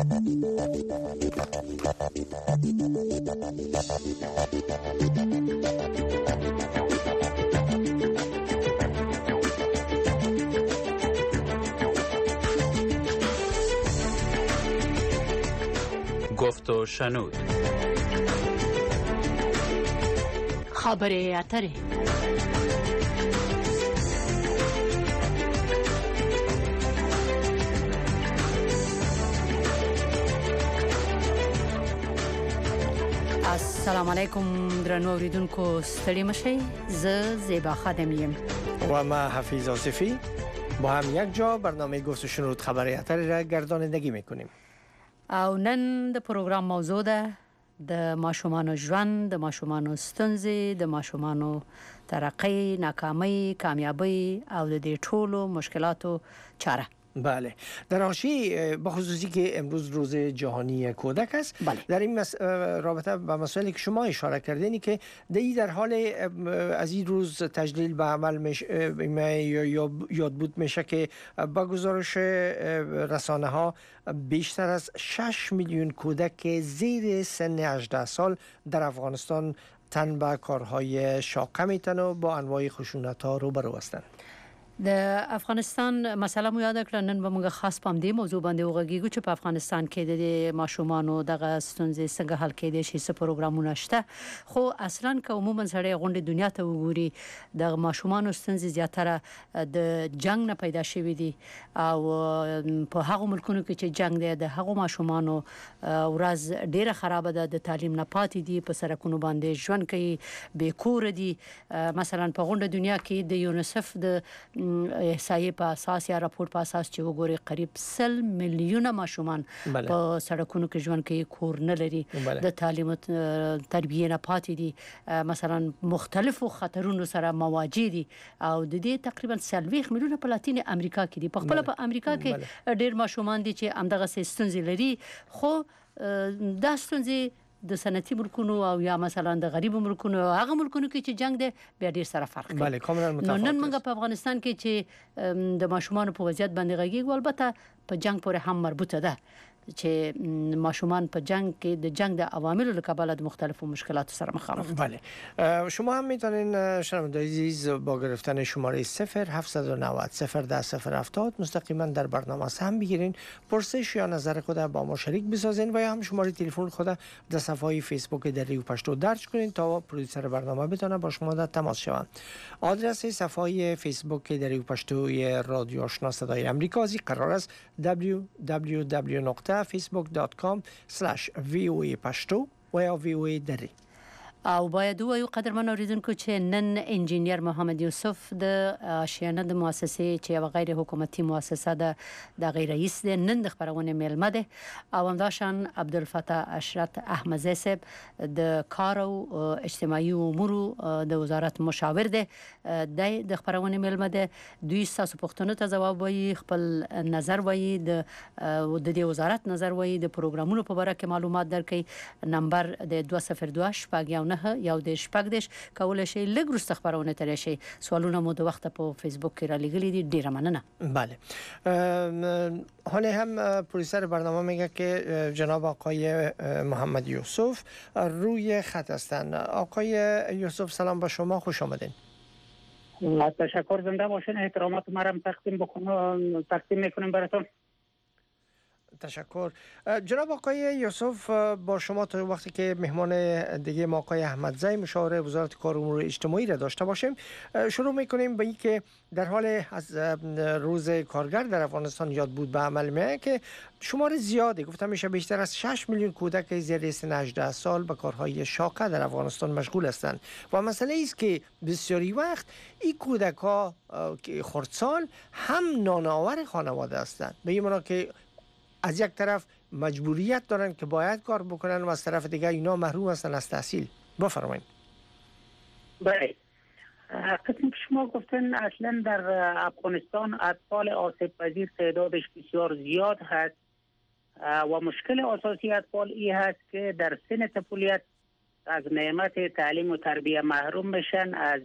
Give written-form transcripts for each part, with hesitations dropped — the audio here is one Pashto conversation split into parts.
گفت و شنود. خبره اتره. السلام علیکم درنو اوریدونکو، ستړي مشئ. زه زیبا خادم یم و ما حفیظ آصفی. با هم یک جا برنامه گفت و شنود خبره اتره را گردانندگی میکنیم. او نن د پروګرام موضوع ده د ماشومانو ژوند، د ماشومانو ستونزې، د ماشومانو ترقی، ناکامۍ، کامیابی او د دې ټولو مشکلاتو چاره. بله، در حاشیه بخصوصی که امروز روز جهانی کودک است. بله. در این رابطه به مسائلی که شما اشاره کردین که در حال از این روز تجلیل به عمل یاد میشه که با گزارش رسانه ها بیشتر از 6 میلیون کودک زیر سن 18 سال در افغانستان تن به کارهای شاقه میتن و با انواع خشونت ها روبرو هستند. د افغانستان مسله مو یاد کړل. نن به موږ خاص پام دې موضوع باندې وغږیږو چې په افغانستان کې د ماشومانو دغه ستونزې څنګه حل کېدای شي، څه پروګرامونه شته. خو اصلا که عموما سړی غونډې دنیا ته وګوري، د ماشومانو ستونزې زیاتره د جنگ نه پیدا شوې دي او په هغو ملکونو کې چې جنگ دی د هغو ماشومانو ورځ ډیره خراب ده، د تعلیم نه پاتې دي، په سرکونو باندې ژوند کوي، بې کور دي. مثلا په غونډه دنیا کې د یونیسف د احصایې په اساس یا راپور په اساس چې وګوري قریب 100 میلیونه ماشومان په سړکونو کې ژوند کوي، کور نه لري، د تعلیم تربیه نه پاتې دي، مثلا مختلفو خطرونو سره مواجه دي او د دې تقریبا 40 میلیونه په لاتین امریکا کې دي. په خپل په امریکا کې ډیر ماشومان دي چې همدغه ستونزې لري. خو دا ستونزې د صنعتي ملکونو او یا مثلا د غریب ملکونو هغه ملکونو کې چې جنگ دی بیا ډیر سره فرق کوي. بله، کاملا متفاوت. نن موږ په افغانستان کې چې د ماشومانو په وضعیت باندې غږیږو، البته په جنگ پورې هم مربوطه ده چې ماشومان په جنگ کې د جنگ د عواملو له کبله د مختلفو مشکلاتو سره مخامخ. بله، شما هم میتونین شنوندگان عزیز با گرفتن شماره 0790 010 مستقیما در برنامه سهم بگیرین، پرسش یا نظر خود با ما شریک بسازین و یا هم شماره تلفن خود در صفحه فیسبوک دریو پشتو درج کنین تا پرودوسر برنامه بتونه با شما در تماس شوند. آدرس صفحه فیسبوک دریو پشتوی رادیو آشنا صدای امریکا قرار است www.facebook.com/voa پشتو و یا VOA دری. او باید وایو قدرمن اوریدونکو چې نن انجینیر محمد یوسف د آشیانه د مؤسسې چې یو غیر حکومتي مؤسسه ده د غیر رئیس ده، نن د خبرونه میلمه ده. او همداشان عبدالفتاح اشرت احمدزی صاحب د کار او اجتماعي امور د وزارت مشاور ده، د خبرونه میلمه ده. دوی تاسو پوښتنو ته جواب وایي، خپل نظر وایي، د دې وزارت نظر وایي، د پروګرامونو په اړه کې معلومات درکړي. نمبر د 202 شپږ یو د شپږ کولای شي لږ وروسته خبرونه ترې شي. سوالونه مو د وخت په فیسبوک کې را لګلي دي، ډیره مننه. بله، حالا هم پرویسر برنامه میگه که جناب آقای محمد یوسف روی خط هستند. آقای یوسف سلام با شما، خوش آمدین. تشکر، زنده باشین. احترامات مرا تقدیم میکنیم براتون. تشکر. جناب آقای یوسف، با شما تا وقتی که مهمان دیگه ما آقای احمدزی مشاور وزارت کار و امور اجتماعی را داشته باشیم، شروع میکنیم به اینکه در حال از روز کارگر در افغانستان یاد بود به عمل میاد که شمار زیادی، گفتم میشه بیشتر از 6 میلیون کودک زیر سن 18 سال به کارهای شاقه در افغانستان مشغول هستند و مسئله است که بسیاری وقت این کودک ها خردسال هم نانآور خانواده هستند، به این معنی که از یک طرف مجبوریت دارن که باید کار بکنن و از طرف دیگه اینا محروم هستن از تحصیل. بفرمایید. بله، قسمی که شما گفتن اصلا در افغانستان اطفال آسیب پذیر تعدادش بسیار زیاد هست و مشکل اساسی اطفال این هست که در سن طفولیت از نعمت تعلیم و تربیه محروم میشن، از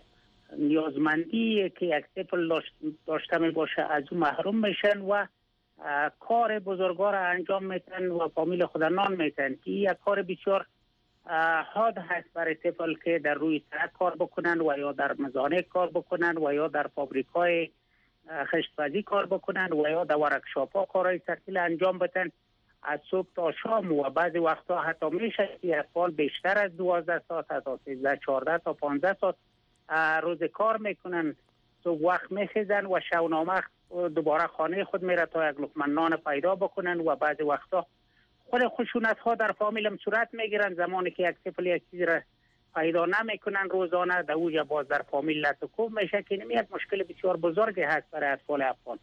نیازمندی که یک طفل داشته می باشه از اون محروم میشن و کار بزرگوار انجام میتن و فامیل خود نان میتن که یک کار بسیار حاد هست برای طفل که در روی سرک کار بکنن و یا در مزانه کار بکنن و یا در فابریکای خشت‌پزی کار بکنن و یا در ورکشاپ ها کارهای ثقیل انجام بدن از صبح تا شام و بعضی وقتا حتی میشه که اطفال بیشتر از 12 ساعت تا 13 14 تا 15 ساعت روز کار میکنن. صبح وقت میخیزن و شب نامه دوباره خانه خود میره تا یک لقمه نان پیدا بکنن و بعضی وقتا خود خشونت ها در فامیل هم صورت میگیرن. زمانی که یک طفل یک چیز را پیدا نمیکنن روزانه در اوجا باز در فامیل لطکوب میشه که این یک مشکل بسیار بزرگی هست برای اطفال افغان.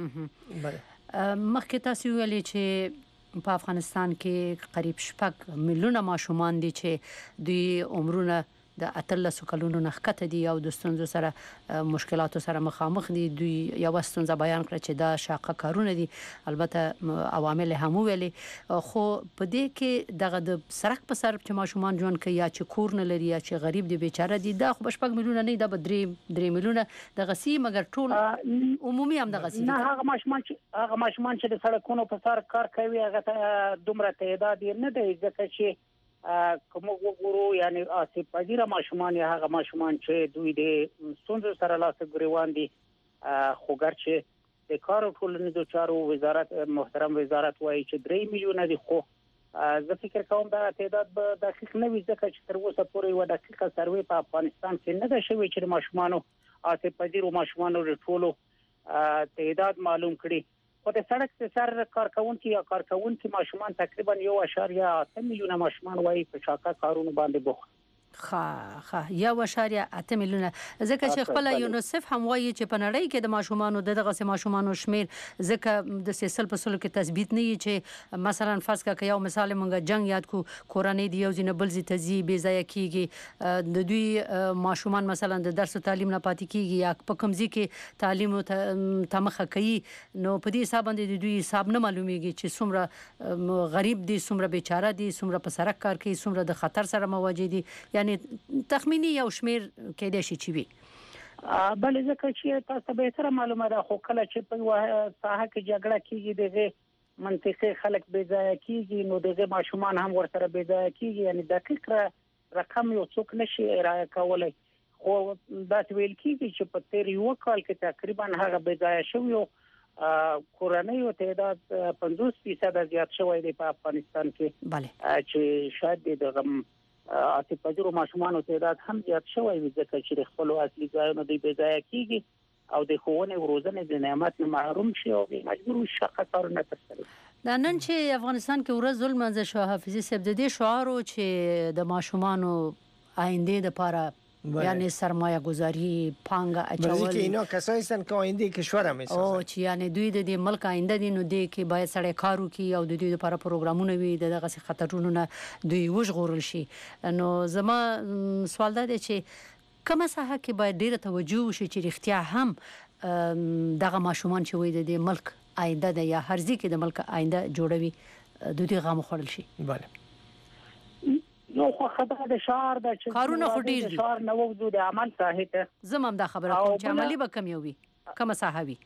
مخکې تاسو ویلي چې په افغانستان کې قریب 6 میلیونه ماشومان دي چې دوی عمرونه د 13 کلونو نه ښکته دي او د ستونزو سره مشکلاتو سره مخامخ دي. دوی یو ستونزه بیان کړه چې دا شاقه کارونه دي، البته عوامل هم ویلي، خو په دې کې دغه د سرک په سر چې ماشومان ژوند کوي یا چې کور نه لري یا چې غریب دي بیچاره دي، دا خو 6 میلیونه نه، دا به 3 میلیونه دغه سي، مګر ټول عمومي هم دغه سي نه. هغه ماشومان چې د سړکونو په سر کار کوي هغه دومره تعداد نه دی، ځکه چې کوم وګورو یعنی آسیب پذیر ماشومان یا هغه ماشومان چې دوی د ستونزو سره لاس ګریوان دي، خو ګرچه د کار او ټولنیزو چارو وزارت محترم وزارت وایي چې 3 میلیونه دي، خو زه فکر کوم دا تعداد به دقیق نه وي، ځکه چې تر اوسه پورې یو دقیقه سروې په افغانستان کې نه ده شوې چې ماشومانو آسیب پذیر او ماشومانو د ټولو تعداد معلوم کړي. خو د سړک په سر کارکونکي یا کارکونکي ماشومان تقریبا 1.8 میلیونه ماشومان وایي په شاقه کارونو باندې بوخت. 1.8 میلیونه، ځکه چې خپل یونیسف هم وایي چې په نړۍ کې د ماشومانو دغه ماشومانو شمیر ځکه د سیسل په سلو کې تثبیت نه وي چې مثلا فرض کړه یو مثال مونږ جنگ یاد کو کورنۍ دی یو ځینې بل ځای تزي بې ځای کیږي، د دوی ماشومان مثلا د درس او تعلیم نه پاتې کیږي یا په کمزي کې تعلیم تمخه کوي، نو په دې حساب باندې د دوی حساب نه معلومیږي چې څومره غریب دي، څومره بیچاره دي، څومره په سرک کار کوي، څومره د خطر سره مواجه دي، یعنی تخمینی یو شمیر کېدای شي چې وي. بل ځکه چې تاسو به تر معلومه ده خو کله چې په ساحه کې جګړه کیږي دغه منطقي خلک بې ځای کیږي، نو دغه ماشومان هم ورسره بې ځای کیږي، یعنی دقیق رقم یو څوک نشي ارائه کولای. خو دا ویل کیږي چې په تیر یو کال کې تقریبا هغه بې ځای شوی کورنۍ تعداد 50% زیات شوی دی په افغانستان کې. بله چې شاید دغه آسیب پذیرو ماشومانو تعداد هم زیات شوی وي، ځکه چې خپل اصلي ځایونو دوی بې ځای کیږي او د ښوونې او روزنې د نعمت نه محروم شي او مجبور شي شاقه کارونه ترسره کړي. دا نن چې افغانستان کې ورځ ظلم زه حافظي صاحب د دې شعار چې د ماشومانو آینده لپاره یعنی سرمایه گذاری پانګه اچول، که اینا کسایی هستن که آینده کشور هم میسازن او چې یعنی دوی د دې ملک آینده دي، نو دې کې باید سړی کار وکړي او د دوی لپاره پروګرامونه وي دغه خطرونو نه دوی وژغورل شي. نو زما سوال دا دی چې کومه ساحه کې باید ډیره توجه وشي چې رښتیا هم دغه ماشومان چې وي د دې ملک آینده ده یا هر ځای کې د ملک آینده جوړوي د دې غم خوړل شي. بله نو خو خبره د شعار د کارونه خو ډیر دي، شعار نو وجود عمل ته زمم دا خبره کوم چې عملی به کم یو وي کومه ساحه وي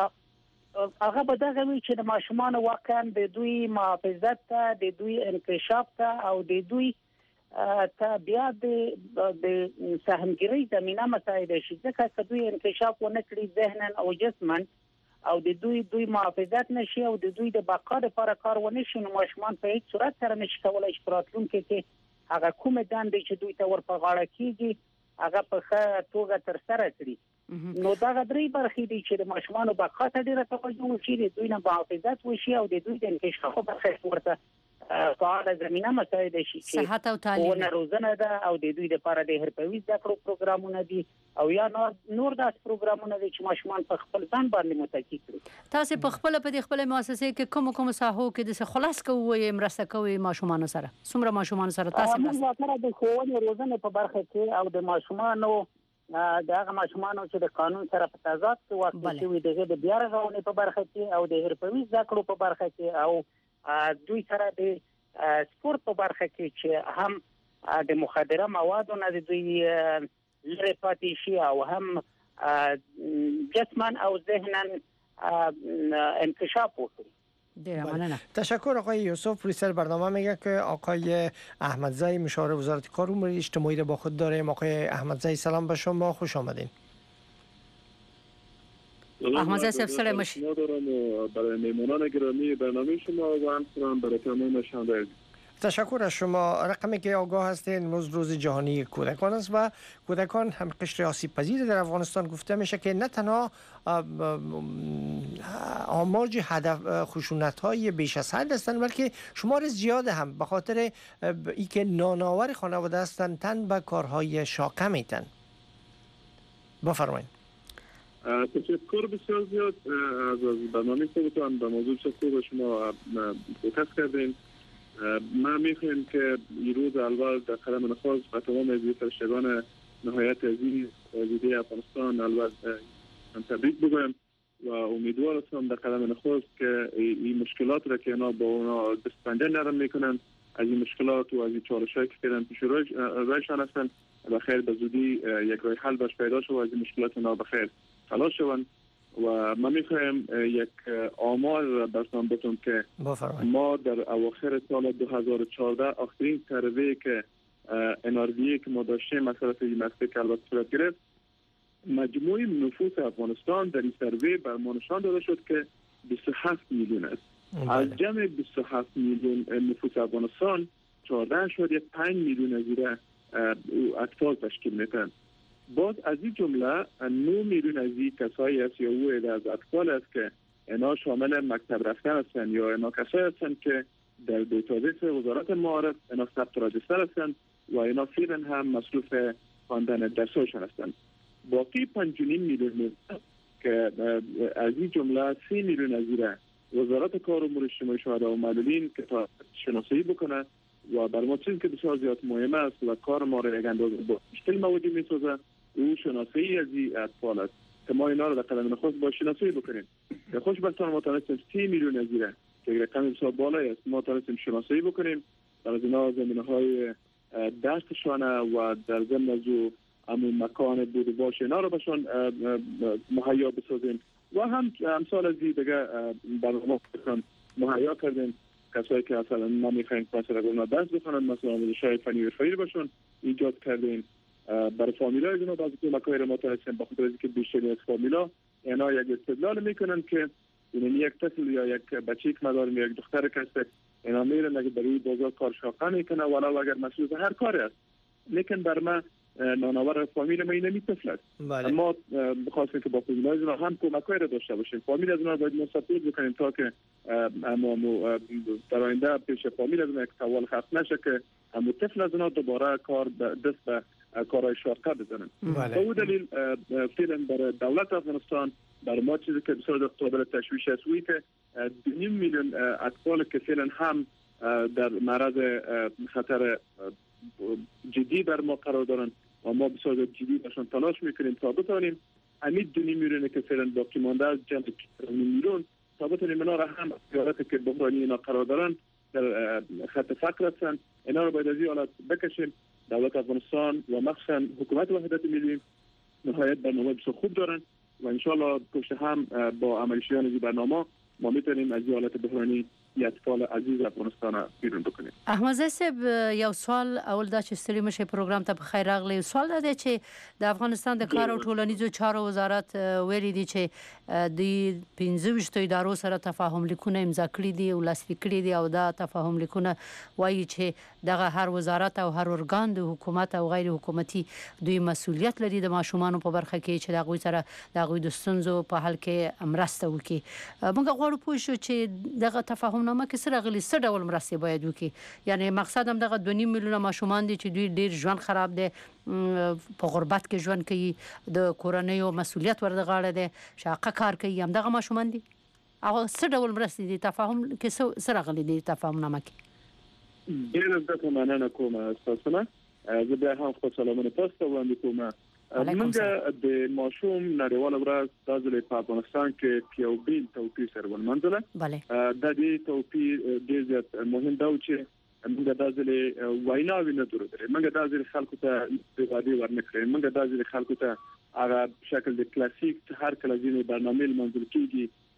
هغه به دغه وی چې د ماشومان واقعا د دوی محافظت ته، د دوی انکشاف ته او د دوی ته بیا د سهمګری زمينه مساعده شي، ځکه چې دوی انکشاف ونه کړي ذهنن او جسمن او د دوی محافظت نشي او د دوی د بقا لپاره کار ونه شي، نو ماشومان په هیڅ صورت سره نشي کولای چې راتلونکي کې هغه کومه دندې چې دوی ته ورپه غاړه کیږي هغه په ښه توګه تر سره کړي. نو دا غدري برخې دي چې د ماشومانو بقا ته ډیره توجه وشي، د دوی نه محافظت وشي او د دوی د انکشاف برخې ورته فعاله زمينه مساعده شي چې صحت او تعلیم روزنه ده او د دوی لپاره د هرپوي زده کړو پروګرامونه دي او یا نور داس پروګرامونه دي چې ماشومان په خپل ځان باندې متکی کړي. تاسو په خپل مؤسسه کې کوم ساحو کې د خلاص کوی مرسته کوي ماشومان سره څومره ماشومان سره تاسو سره د ښوونې روزنې په برخه کې او د ماشومانو دغه ماشومانو چې د قانون سره په تضاد کې واقع شوي دغه د بیا رغونې په برخه کې او د هرپوي زده کړو په برخه کې او دوی سره د سپورت په برخه کې چې هم د مخدره موادو نه دوی لري پاتې شي او هم جسمن او ذهنن انکشاف وکړي. تشکر آقای یوسف. پرویسر برنامه میگه که آقای احمدزی مشاور وزارت کار امور اجتماعی را با خود داریم. آقای احمدزی سلام به شما، خوش آمدین. احمدزی صاحب سلام باشید. برای میمونان گرامی برنامه شما و همچنین برای تمام شنوندگان. تشکر از شما. رقمی که آگاه هستین امروز روز جهانی کودکان است و کودکان هم قشر آسیب پذیر در افغانستان گفته میشه که نه تنها آماج هدف خشونت‌های بیش از حد هستند بلکه شمار زیاد هم به خاطر اینکه نانآور خانواده هستند تن به کارهای شاقه میتن. بفرمایید. تشکر بسیار زیاد از برنامه خودتان. به موضوع خوب شما فوکس کردین. ما میخوایم که این روز اول در قدم نخست به تمام عزیز فرشتگان نهایت عزیز دیده افغانستان البته تبریک بگویم و امیدوار هستم در قدم نخست که این مشکلات را که اینا با اونا دستبنده نرم میکنن، از این مشکلات و از این چالش‌هایی که فعلا پیش رویشان هستن بخیر به زودی یک راه حل باش پیدا شود و از این مشکلات اینا بخیر خلاص شوند. و ما میخوایم یک آمار را برسان بتون که ما در اواخر سال 2014 آخرین سروی که NRDA که ما داشتیم مثلا این مسئله که البته صورت گرفت، مجموع نفوس افغانستان در این سروی بر ما نشان داده شد که 27 میلیون است. از جمع 27 میلیون نفوس افغانستان 14.5 میلیون از ایره اطفال تشکیل میتن. باز از این جمله 9 میلیون از این کسایی است یا او از اطفال است که اینا شامل مکتب رفتن هستند یا اینا کسایی هستند که در دیتابیس وزارت معارف اینا ثبت راجستر هستند و اینا فعلا هم مصروف خواندن درساشون هستند. باقی 5.5 میلیون که از این جمله 3 میلیون از این وزارت کار امور اجتماعی شهدا و معلولین که تا شناسایی بکنه و بر ما چیزی که بسیار زیاد مهم است و کار ما را یک اندازه با مشکل موجی میسازه او شناسایی از این اطفال است که ما اینا را در قدم نخست با شناسایی بکنیم. به خوشبختانه ما تانستیم 30 میلیون از این که رقم بسیار بالایی است ما تانستیم شناسایی بکنیم در از اینا زمینه‌های دستشانه و در ضمن از او همون مکان بود و باشه اینا را بهشان مهیا بسازیم و هم امثال از این دیگه برنامه مهیا کردیم. کسایی که اصلا نمیخواین مثلا اونا درس بخونن مثلا آموزش‌های فنی و حرفه‌ای باشون ایجاد کردیم. برای فامیلای اینا بعضی کمک‌های را ما تونستیم به خاطر اینکه بیشتری از فامیلا اینا یک استدلال میکنن که یعنی یک طفل یا یک بچه که مدارم یا یک دختر کسته اینا میرن اگه برای بازار کار شاقه میکنه ولو اگر مسئول هر کاری است لیکن بر ما نانآور فامیل ما اینمی طفل است. اما بخواستیم که با فامیلای اینا هم کمک‌های را داشته باشیم. فامیل از اینا باید مستفید بکنیم تا که اما در آینده پیش فامیل از اینا یک سوال خلق نشه که اما طفل از اینا دوباره کار دست به کارهای شاقه بزنن. به او دلیل فعلا برای دولت افغانستان برای ما چیزی که بسیار قابل تشویش است وی که 2.5 میلیون اطفال که فعلا هم در معرض خطر جدی بر ما قرار دارن و ما بسیار جدی باشون تلاش میکنیم تا بتانیم همین 2.5 میلیون که فعلا باقی مانده از جمع 2 میلیون تا بتانیم اینا را هم حالت که بحرانی اینا قرار دارن در خط فقر هستند اینا را باید از این حالت بکشیم. دولت افغانستان و مخصوصا حکومت وحدت ملی نهایت برنامه بسیار خوب دارن و انشالله پشت هم با عملی شدن این برنامه ما میتونیم از این حالت بحرانی اطفال عزیز افغانستان بیرون بکنیم. احمدزی صاحب یو سوال اول دا چې ستړي مشه پروګرام ته بخیر راغلی. سوال دا چې د افغانستان د کار او ټولنیزو چارو وزارت ویلي دي چې د 15 ادارو سره تفاهم لیکونه امضا کړي دي او لاسلیک کړي دي او دا تفاهم لیکونه وایي چې دغه هر وزارت او هر ارګان د حکومت او غیر حکومتي دوی مسؤلیت لري د ماشومان په برخه کې چې دغه سره دغه د ستونزو په حل کې مرسته وکړي. موږ غواړو پوه شو چې دغه تفاهم نامه کې سره غلي څه ډول مرسته باید وکړي. یعنی مقصد هم دغه 2.5 میلیونه ماشومان دي چې دوی ډیر ژوند خراب دي په غربت کې ژوند کوي د کورنۍ او مسؤلیت ورته غاړه ده شاقه کار کوي هم دغه ماشومان دي او څه ډول مرسته دي تفاهم کې سره غلي دي تفاهم نامه کې. ډیر زه مننه کوم استاد زه بیا هم خپل سلامونه تاسو ته وړاندې کوم. موږ د ماشوم نړیواله ورځ د ځلې په افغانستان کې یو بیل توپیر سره ونمنځله. د دې توپیر ډېر زیات مهم دا و چې موږ د ځلې ویناوې نه درلودلې. موږ د ځلې خلکو ته استفاده ورنکړې. موږ د ځلې خلکو ته هغه شکل د کلاسیک هر کله ځینې برنامې منځل کېږي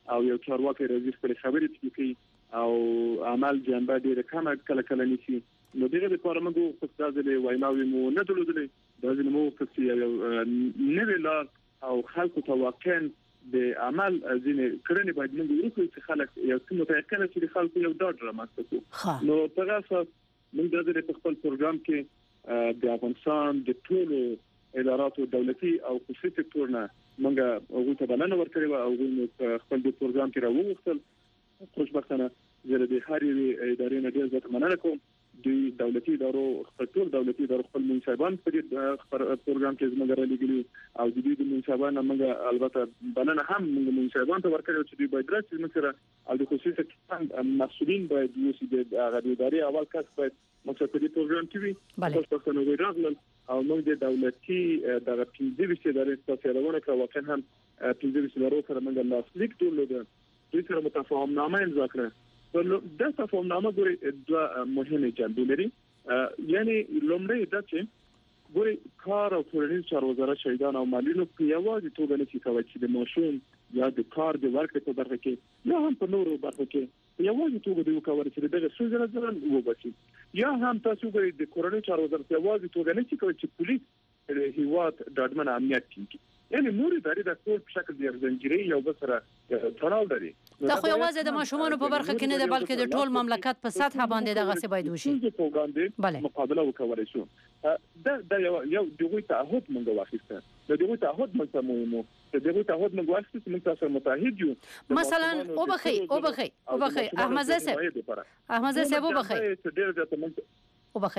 او یو چارواکي راځي خپل خبرې کوي او عمل جنبه ډیره کمه کله نیسی نو دغه لپاره موږ په تاسو ویناوي مو نه درلودلې دا زموږ په نوې لار او خلکو ته واقعا د عمل ځینې کړنې باید موږ وکړو چې خلک یو څه متأکد شي چې خلکو یو ډاډ رامنځته کړي نو په اساس موږ د خپل پروګرام کې د افغانستان د ټولو اداراتو دولتي او خصوصي سکتورونه موږ هغه ته بلنه ورکړې او موږ خپل د پروګرام کې راوغوښتل خوشبختانه زه د هر یوې ادارې نه ډیر زیات مننه کوم د دولتي ادارو خپل دولتي ادارو خپل منصبان په دې پروګرام کې زموږ رالیږلي او د دې منصبان موږ البته بلنه هم موږ منصبان ته ورکړو چې دوی باید راشي مثلا او د خصوصي سکتور مسؤلین باید یوسي د ادارې اول کس باید موږ په دې پروګرام کې وي تاسو نو راغلل او موږ د دولتي د 15 ادارې څخه راوونه کړو واقعا هم 15 ادارو سره موږ لاسلیک درلود دوی سره متفاهم نامه امضا کړه دا تفاهم نامه ګوري د مهمه جنبې لري یعنی لومړی دا چې ګوري کار او ټولنیز چارو وزارت شهیدان او مالینو په یوازې توګه نه کوي چې د ماشوم یا د کار د ورکړې په برخه کې یا هم په نورو برخو کې په یوازې توګه د وکړې چې دغه څه زره وبچي یا هم تاسو ګوري د کورونی چارو وزارت یوازې توګه نه کوي چې پولیس هیواد د اډمن امنیت ټینګي یعنی نور ادارې د ټول په شکل د زنجیرې یو بل سره تړاو لري دا خو یوازې د ماشومان په برخه کې نه ده بلکې د ټول مملکت په سطح باندې دغه څه باید وشي په وړاندې مقابله وکړای شو دا یو دغه تعهد موږ واخیسته دغه تعهد موږ مهمو دغه تعهد موږ واخیسته چې موږ سره متحد یو مثلا وبخي احمد صاحب وبخي وبخي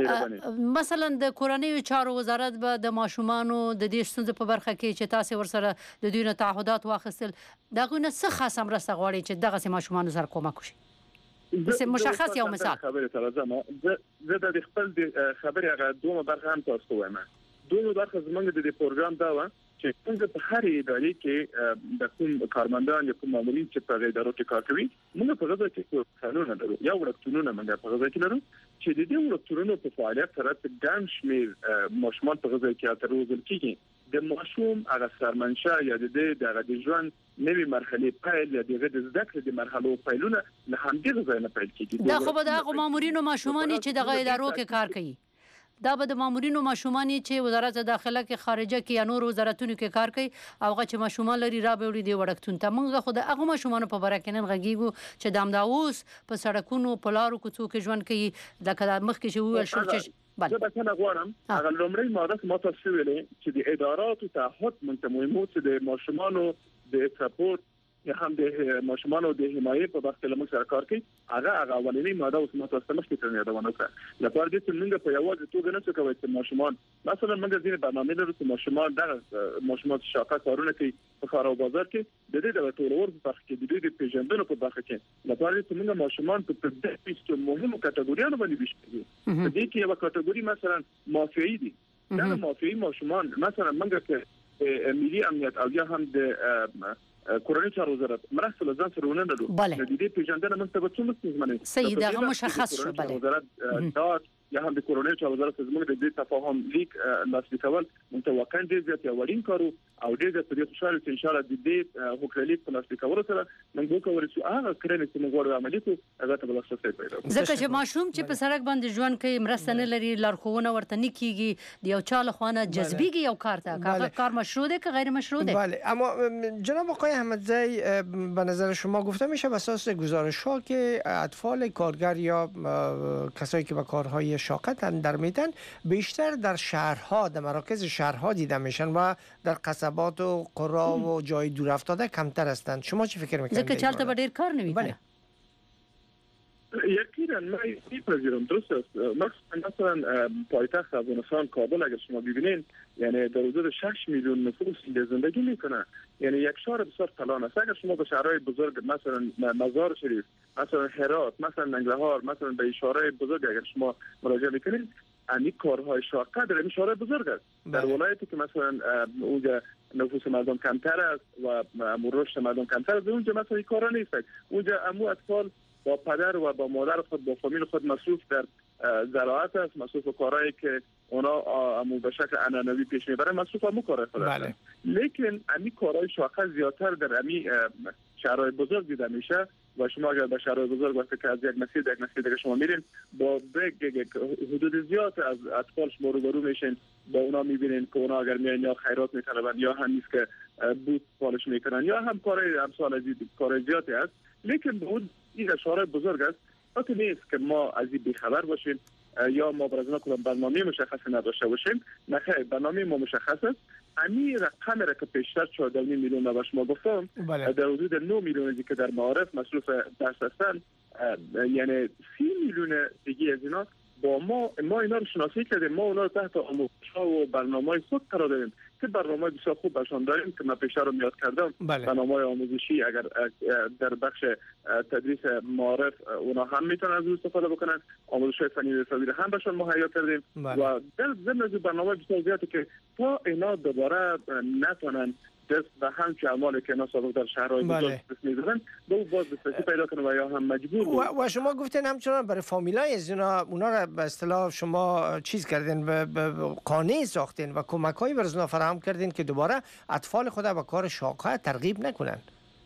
مثلا د کورنۍ چارو وزارت به د ماشومانو د دې ستونزې په برخه کې چې تاسو ورسره د دوی نه تعهدات واخیستل دغه نه څه خاصه مرسته غواړي چې دغه سه ماشومانو سره کومک وشي بس مشخص یو مثال خبره تر زه د خپل خبره هغه دوه برخه هم تاسو وایم دوه برخه زمونږ د پروګرام دا و چې څنګه په هر ادارې کې د کوم کارمندان یا کوم مامورین چې په ادارو کې کار کوي موږ په غوښتنه کې قانون لرو یا ورکتونونه موږ په غوښتنه کې لرو چې د دې ورکتونونو په فعالیت سره د ګڼ شمېر ماشومان په غوښتنه کې اتروزل کیږي د ماشوم هغه سرمنشا یا د ژوند نوې مرحله پیل یا د زده کړې د مرحلو پیلونه له همدې ځای نه پیل کیږي دا خو به د هغه مامورینو ماشومان چې د ادارو کې کار کوي دا به د مامورینو ماشومان چې وزارت داخله کې خارجه کې یا نور وزارتونو کې کار کوي او هغه چې ماشومان لري را به وړي دی وړکتون ته موږ خو د هغه ماشومان په باره کې نن غږیږو چې د امداوس په سړکونو په لارو کوڅو کې ژوند کوي لکه د مخکې چې ویل شو چې زه به څنګه غواړم هغه لومړی ماده ما تاسو ویلې چې د اداراتو تعهد مهمه چې د ماشومانو د سپورت یا هم د ماشومانو د حمایت په برخه کې موږ سره کار کوي هغه اولنی ماده اوس ما تاسو مخکې کړنه دا ونه کړه لپاره دې چې موږ په یوازې توګه نه څه کوي چې ماشومان مثلا موږ ځینې برنامه لرو چې ماشومان شاقه کارونه کوي په خار او بازار کې د دې د ټولور په برخه کې د دې پیژندنې په برخه کې لپاره دې چې موږ ماشومان په دې چې مهمه کټګوریانو باندې وشي په دې کې یو کټګوري مثلا مافیایي دي دا مافیایي ماشومان مثلا موږ کې ملي امنیت او یا هم د کورنۍ چارو وزارت مرسته لزان سره ونه لرو د دې پیژندنه موږ ته څومره ستونزمنه صحیح دا مشخص شو بله وزارت دا یا هم د کورنۍ چارو وزارت زموږ د دې تفاهم لیک لاسلیک کول متوقع دي چې وړین کارو او دې د پدې خوشاله چې ان شاء الله د دې حکومت په لاسلیک کول سره موږ وکړو چې هغه کړنې چې موږ غواړو عملي کړو هغه ته بلاسته پیدا ځکه چې ماشوم چې په سړک باندې ژوند کوي مرسته نه لري لارښوونه ورته نه کیږي د یو چا له خوانه جذبيږي یو کار ته کار مشروع ده که غیر مشروع ده بله اما جناب آقای احمدزی به نظر شما گفته میشه بر اساس گزارش‌ها که اطفال کارگر یا کسایی که به کارهای شاقه در میدن بیشتر در شهرها در مراکز شهرها دیده میشن و در قصبات و قرا و جای دور افتاده کمتر هستند شما چی فکر میکنید ځکه چې هلته به ډیر کار نه وي بله یقینا من میپذیرم درست است مثلا پایتخت افغانستان کابل اگر شما ببینید یعنی در حدود 6 میلیون نفوس زندگی میکنه یعنی یک شهر بسیار کلان است اگر شما به شهرهای بزرگ مثلا مزار شریف مثلا هرات مثلا ننگرهار مثلا به شهرهای بزرگ اگر شما مراجعه میکنید این کارهای شاقه در این شهرهای بزرگ است در ولایتی که مثلا اونجا نفوس مردم کمتر است و رشد مردم کمتر است اونجا مثلا این کارا نیست اونجا امو اطفال با پدر و با مادر خود با فامیل خود مصروف در زراعت است مصروف کارهایی که اونا امو به شکل عنعنوی پیش میبرن مصروف امو کارهای خود است لیکن امی کارهای شاخص زیادتر در امی شهرهای بزرگ دیده میشه و شما اگر به شهرهای بزرگ وقتی که از یک مسیر دیگه شما میرین با حدود زیاد از اطفال شما روبرو میشین، با اونا میبینین که اونا اگر میان یا خیرات میطلبن یا هم نیست که بود پالش میکنن یا هم کارهای امثال از کار زیادی است. لیکن بود این شهرهای بزرگ است وقتی نیست که ما از این بیخبر باشیم یا ما برای اونا کدام برنامه مشخصی نداشته باشیم. نخیر، برنامه ما مشخص است. امی رقم را که پیشتر 14.5 میلیون به شما گفتم، در حدود 9 میلیون که در معارف مصروف درس هستند، یعنی 30 میلیون دیگه از اینا با ما اینا رو شناسایی کردیم، ما اونا رو تحت آموزش‌ها و برنامه‌های خود قرار دادیم که برنامه بسیار خوب برشان داریم که من پیشتر رو یاد کردم. برنامه آموزشی اگر در بخش تدریس معارف اونا هم میتونن از اون استفاده بکنن، آموزش‌های فنی و فنی هم برشان مهیا کردیم و در ضمن از برنامه بسیار زیاده که تا اینا دوباره نتونن دست به هم که اعمالی که اینا سابق در شهرهای بزرگ دست می‌زدن به باز دسترسی پیدا کنه و یا هم مجبور بود. و شما گفتین همچنان برای فامیلای از اونا را به اصطلاح شما چیز کردین، قانع ساختین و کمک‌هایی برای اونا فراهم کردین که دوباره اطفال خود به کار شاقه ترغیب نکنن.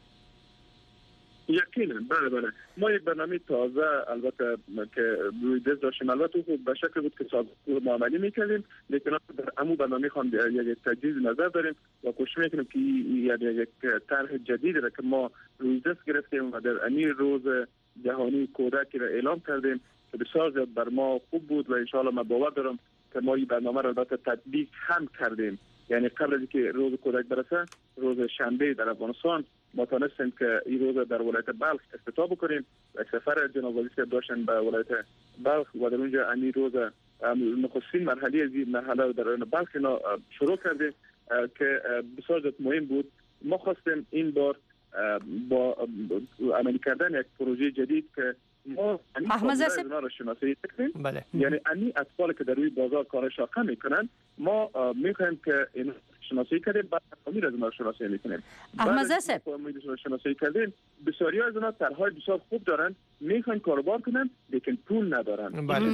یقینا بله ما یک برنامه تازه البته که روی دست داشتیم، البته خوب به شکل بود که سابق معاملی میکردیم، لیکن در امو برنامه خواهم یک تجدید نظر داریم و کوشش میکنیم که یعنی یک طرح جدید را که ما روی دست گرفتیم و در امی روز جهانی کودک را اعلام کردیم که بسیار زیاد بر ما خوب بود و ان شاء الله من باور دارم که ما این برنامه را البته تطبیق هم کردیم. یعنی قبل از اینکه روز کودک برسه، روز شنبه در افغانستان ما تونستیم که این روز در ولایت بلخ افتتاح بکنیم. یک سفر جناب وزیر صاحب داشتن به ولایت بلخ و در اونجا این روز نخستین مرحله از این مرحله در بلخ اینا شروع کردیم که بسیار مهم بود. ما خواستیم این بار با عملی کردن یک پروژه جدید که ما اینا رو شناسایی کنیم. یعنی امی اطفال که در روی بازار کار شاقه میکنن ما میخوایم که این شناسایی کردیم، بعد فامیل از اونها شناسایی میکنیم. احمد صاحب شناسایی کردیم، بسیاری از اونها طرحهای بسیار خوب دارن، میخوان کاروبار کنن لیکن پول ندارن.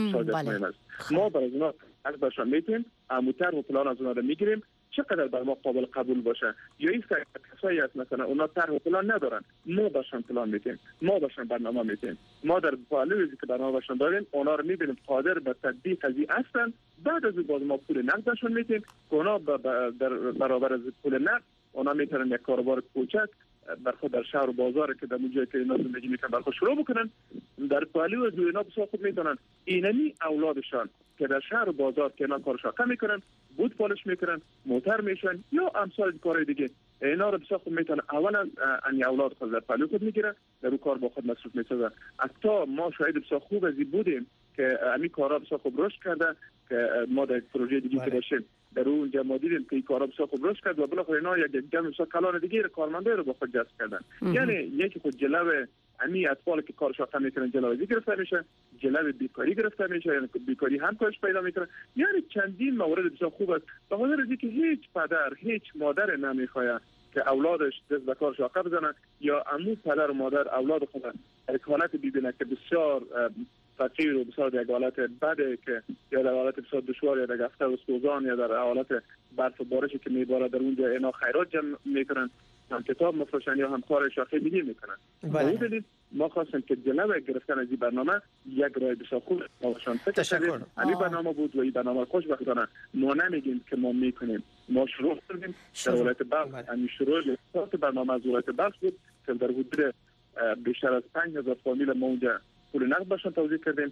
ما برای اونها از برشان میتونیم عموتر و پلان از اونها رو میگیریم چقدر بر ما قابل قبول باشه. یا این کسایی هست مثلا اونا طرح و پلان ندارن، ما برشان پلان میتیم، ما برشان برنامه میتیم، ما در پالویزی که برنامه برشان داریم اونا رو میبینیم قادر به تطبیق از این هستن. بعد از باز ما پول نقد برشان میتیم که اونا در برابر از پول نقد اونا میتونن یک کاروبار کوچک بر خود در شهر و بازار که در اونجایی که اینا زندگی میکنن بر خود شروع بکنن. در پالویز اینا بسیار خوب میتونن اینمی اولادشان که در شهر و بازار که اینا کار شاقه میکنن، بود پالش میکنن، موتر میشن یا امثال کارهای دیگه، اینا رو بسیار خوب میتونن اولا ان اولاد خود در پالو خود میگیرن، در رو کار با خود مصروف میسازن. حتی ما شاهد بسیار خوب از این بودیم که امی کارا بسیار خوب رشد کرده که ما در پروژه دیگه که داشتیم در اونجا ما دیدیم که این کارا بسیار خوب رشد کرد و بالاخره اینا یک جمع بسیار کلان دیگه کارمنده رو با خود جذب کردن. یعنی یکی خود جلوه امی اطفال که کار شاقه میکنن جلوی گرفته میشه، جلوی بیکاری گرفته میشه، یعنی بیکاری هم کارش پیدا میکنه. یعنی چندین مورد بسیار خوب است. به خاطر اینکه هیچ پدر هیچ مادر نمیخواد که اولادش دست به کار شاقه بزنه یا عمو پدر و مادر اولاد خود در حالت ببینه که بسیار فقیر و بسیار در حالت بده که یا در حالت بسیار دشوار یا در گفته و سوزان یا در حالت برف و بارشی که میباره در اونجا اینا خیرات جمع میکنن، هم کتاب مفروشن یا هم کار شاخه دیگه میکنن. بله. ما خواستیم که جلوه گرفتن از این برنامه یک راه بسیار خوب باشن. تشکر. این برنامه بود و این برنامه خوشبختانه ما نمیگیم که ما میکنیم، ما شروع کردیم در ولایت بلخ. همین شروع برنامه از ولایت بلخ بود که در حدود بیشتر از 5000 فامیل ما اونجا پول نقد باشن توزیع کردیم.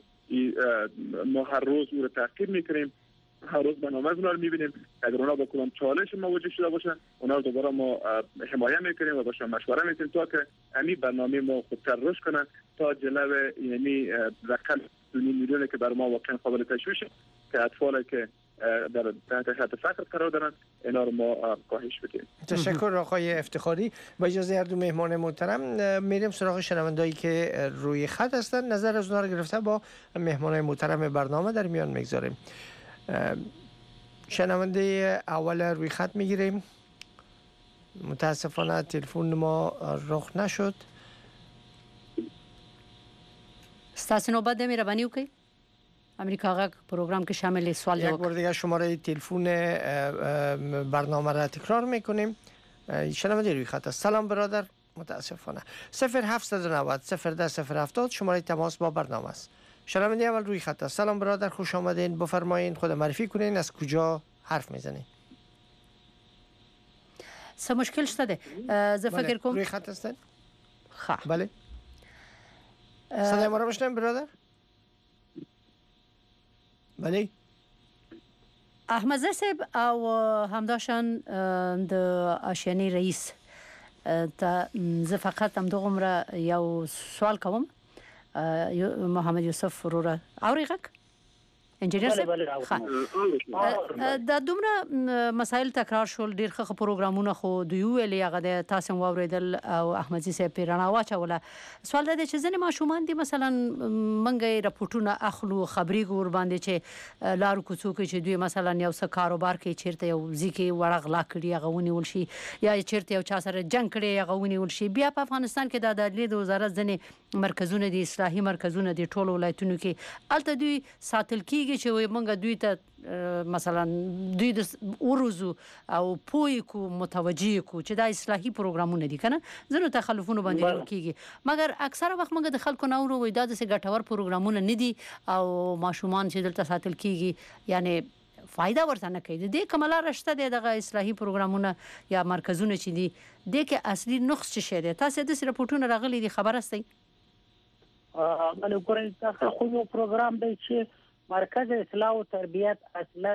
ما هر روز او رو تحقیق میکنیم، هر روز برنامه از اونا رو میبینیم. اگر اونا با کدام چالش مواجه شده باشن اونا رو دوباره ما حمایه میکنیم و باشن مشوره میکنیم تا که همین برنامه ما خودتر رشد کنه تا جلوه یعنی رقم 2 میلیون که بر ما واقعا قابل تشویشه که اطفالی که در تحت خط فقر قرار دارن اینا رو ما کاهش بدیم. تشکر آقای افتخاری. با اجازه هر دو مهمان محترم میریم سراغ شنوندهایی که روی خط هستن، نظر از اونها رو گرفته با مهمانای محترم برنامه در میان میگذاریم. شنونده اول روی خط میگیریم. متاسفانه تلفن ما رخ نشد. ستاسو نوبت ده مهربانی وکړئ. امریکا غږ پروگرام که شامل سوال یک بار دیگه شماره تلفن برنامه را تکرار میکنیم. شنونده روی خط است. سلام برادر، متاسفانه 0790 010 شماره تماس با برنامه است. شنونده اول روی خط است. سلام برادر، خوش آمدین. بفرمایید خود معرفی کنین، از کجا حرف میزنین؟ څه مشکل شته ده؟ زه فکر کوم روی خط هستین؟ ها بله. صدای ما رو بشنویم برادر؟ بله. احمد صاحب او همداشان د آشیانه رئیس ته زه فقط هم دغمره یو سوال کوم. محمد یوسف وروره اوریغک انجینیر صاحب د دومره مسائل تکرار شول، ډیر ښه پروګرامونه خو دوی ویلي هغه د تاسو واوریدل او احمدزي صاحب پیرانه واچوله. سوال دی چې ځنې ماشومان دي مثلا منګي راپورټونه اخلو خبري ګور باندې چې لارو کوڅو کې چې دوی مثلا یو څه کاروبار کې چیرته یو ځکه ورغلا کړی هغه ونیول شي یا چیرته یو چا سره جنگ کړی هغه ونیول شي. بیا په افغانستان کې د عدالت وزارت ځنې مرکزونه دي، اصلاحي مرکزونه دي ټولو ولایتونو کې، الته دوی ساتل کیږي چې موږ دوی ته مثلا دوی د اوروزو او پوی کو متوجي کو چې دا اصلاحي پروګرامونه دي کنه زنه تخلفونه باندې کیږي، مګر اکثره وخت موږ د خلکو نورو وای دا د ګټور پروګرامونه نه دي او ماشومان چې دلته ساتل کیږي یعنی فائدہ ورته نه کوي. د دې کماله رشته دغه اصلاحي پروګرامونه یا مرکزونه چې دي د کې اصلي نقص څه شي دی؟ تاسو د رپورټونو راغلي دي خبر استئ؟ بله ګورئ دا خو یو پروګرام دی چې مرکز اصلاح او تربیت اصلا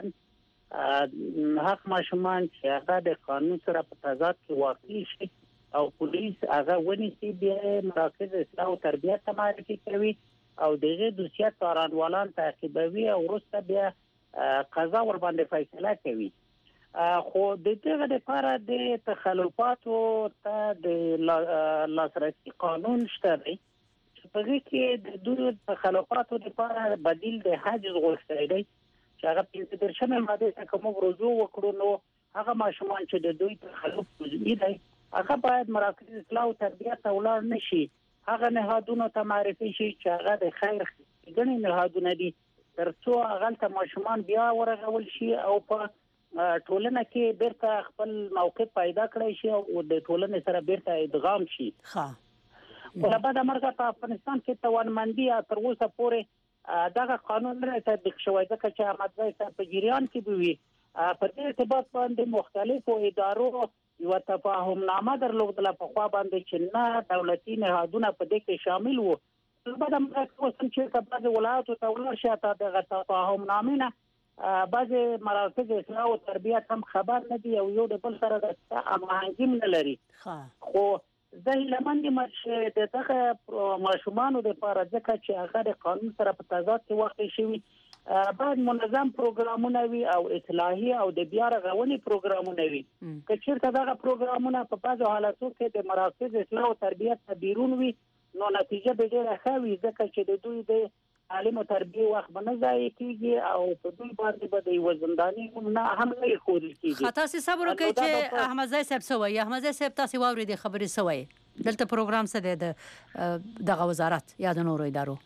حق ماشومان چې هغه د قانون سره په تضاد کې واقع شي او پولیس هغه ونیسي بیا مرکز اصلاح او تربیت ته معرفي کوي او دغه دوسیه څارنوالان تعقیبوي او وروسته بیا قضا ور باندې فیصله کوي. خو د دغه لپاره د تخلفاتو ته د لاسرسي قانون شته دی په کې د دوی تخلفاتو لپاره بدیل د حجز غوښتل دی چې هغه په درشمه ماده ته کوم ورزو وکړو نو هغه ماشومان چې د دوی تخلف جزئی دی هغه باید مراکز اصلاح او تربیت ته ولاړ نشي، هغه نهادونو ته معرفي شي چې هغه د خیر ګڼي نهادونه دي ترڅو هغه ته ماشومان بیا ورغول شي او په ټولنه کې بیرته خپل موقف پیدا کړی شي او د ټولنې سره بیرته ادغام شي. ها ولبد امرګه په افغانستان کې توانمندي تر اوسه پورې دغه قانون نه تطبیق شوی ځکه چې احمدزي صاحب په جریان کې وی په دې ارتباط باندې مختلفو ادارو یو تفاهم نامه درلودله په خوا باندې چې نه دولتي نهادونه په دې کې شامل وو. ولبد امرګه کوم چې په ولایتو ته ولر شاته دغه تفاهم نامه نه بعض مراکز اصلاح او تربیت هم خبر نه دی او یو د بل سره د هماهنګي نه لري. خو زه لمنې مرشه دغه ماشومان د لپاره ځکه چې هغه د قانون سره په تضاد کې واقع شوی باید منظم پروګرامونه وي او اصلاحي او د بیا رغونې پروګرامونه وي. که چیرته دغه پروګرامونه په بعضو حالاتو کې د مراکز اصلاح او تربیت ته بیرون وي نو نتیجه به ډېره ښه وي ځکه چې د دوی د تعلیم او تربیه وخت به نه ضایع کیږي او په دوی باندې به د وزنداني نه هم نه خوري کیږي. خاطر سي صبر کوي چې احمدزي صاحب سوي احمدزي صاحب تاسو واوري خبري سوي دلته پروګرام څه دی دغه وزارت یا د نورو ادارو؟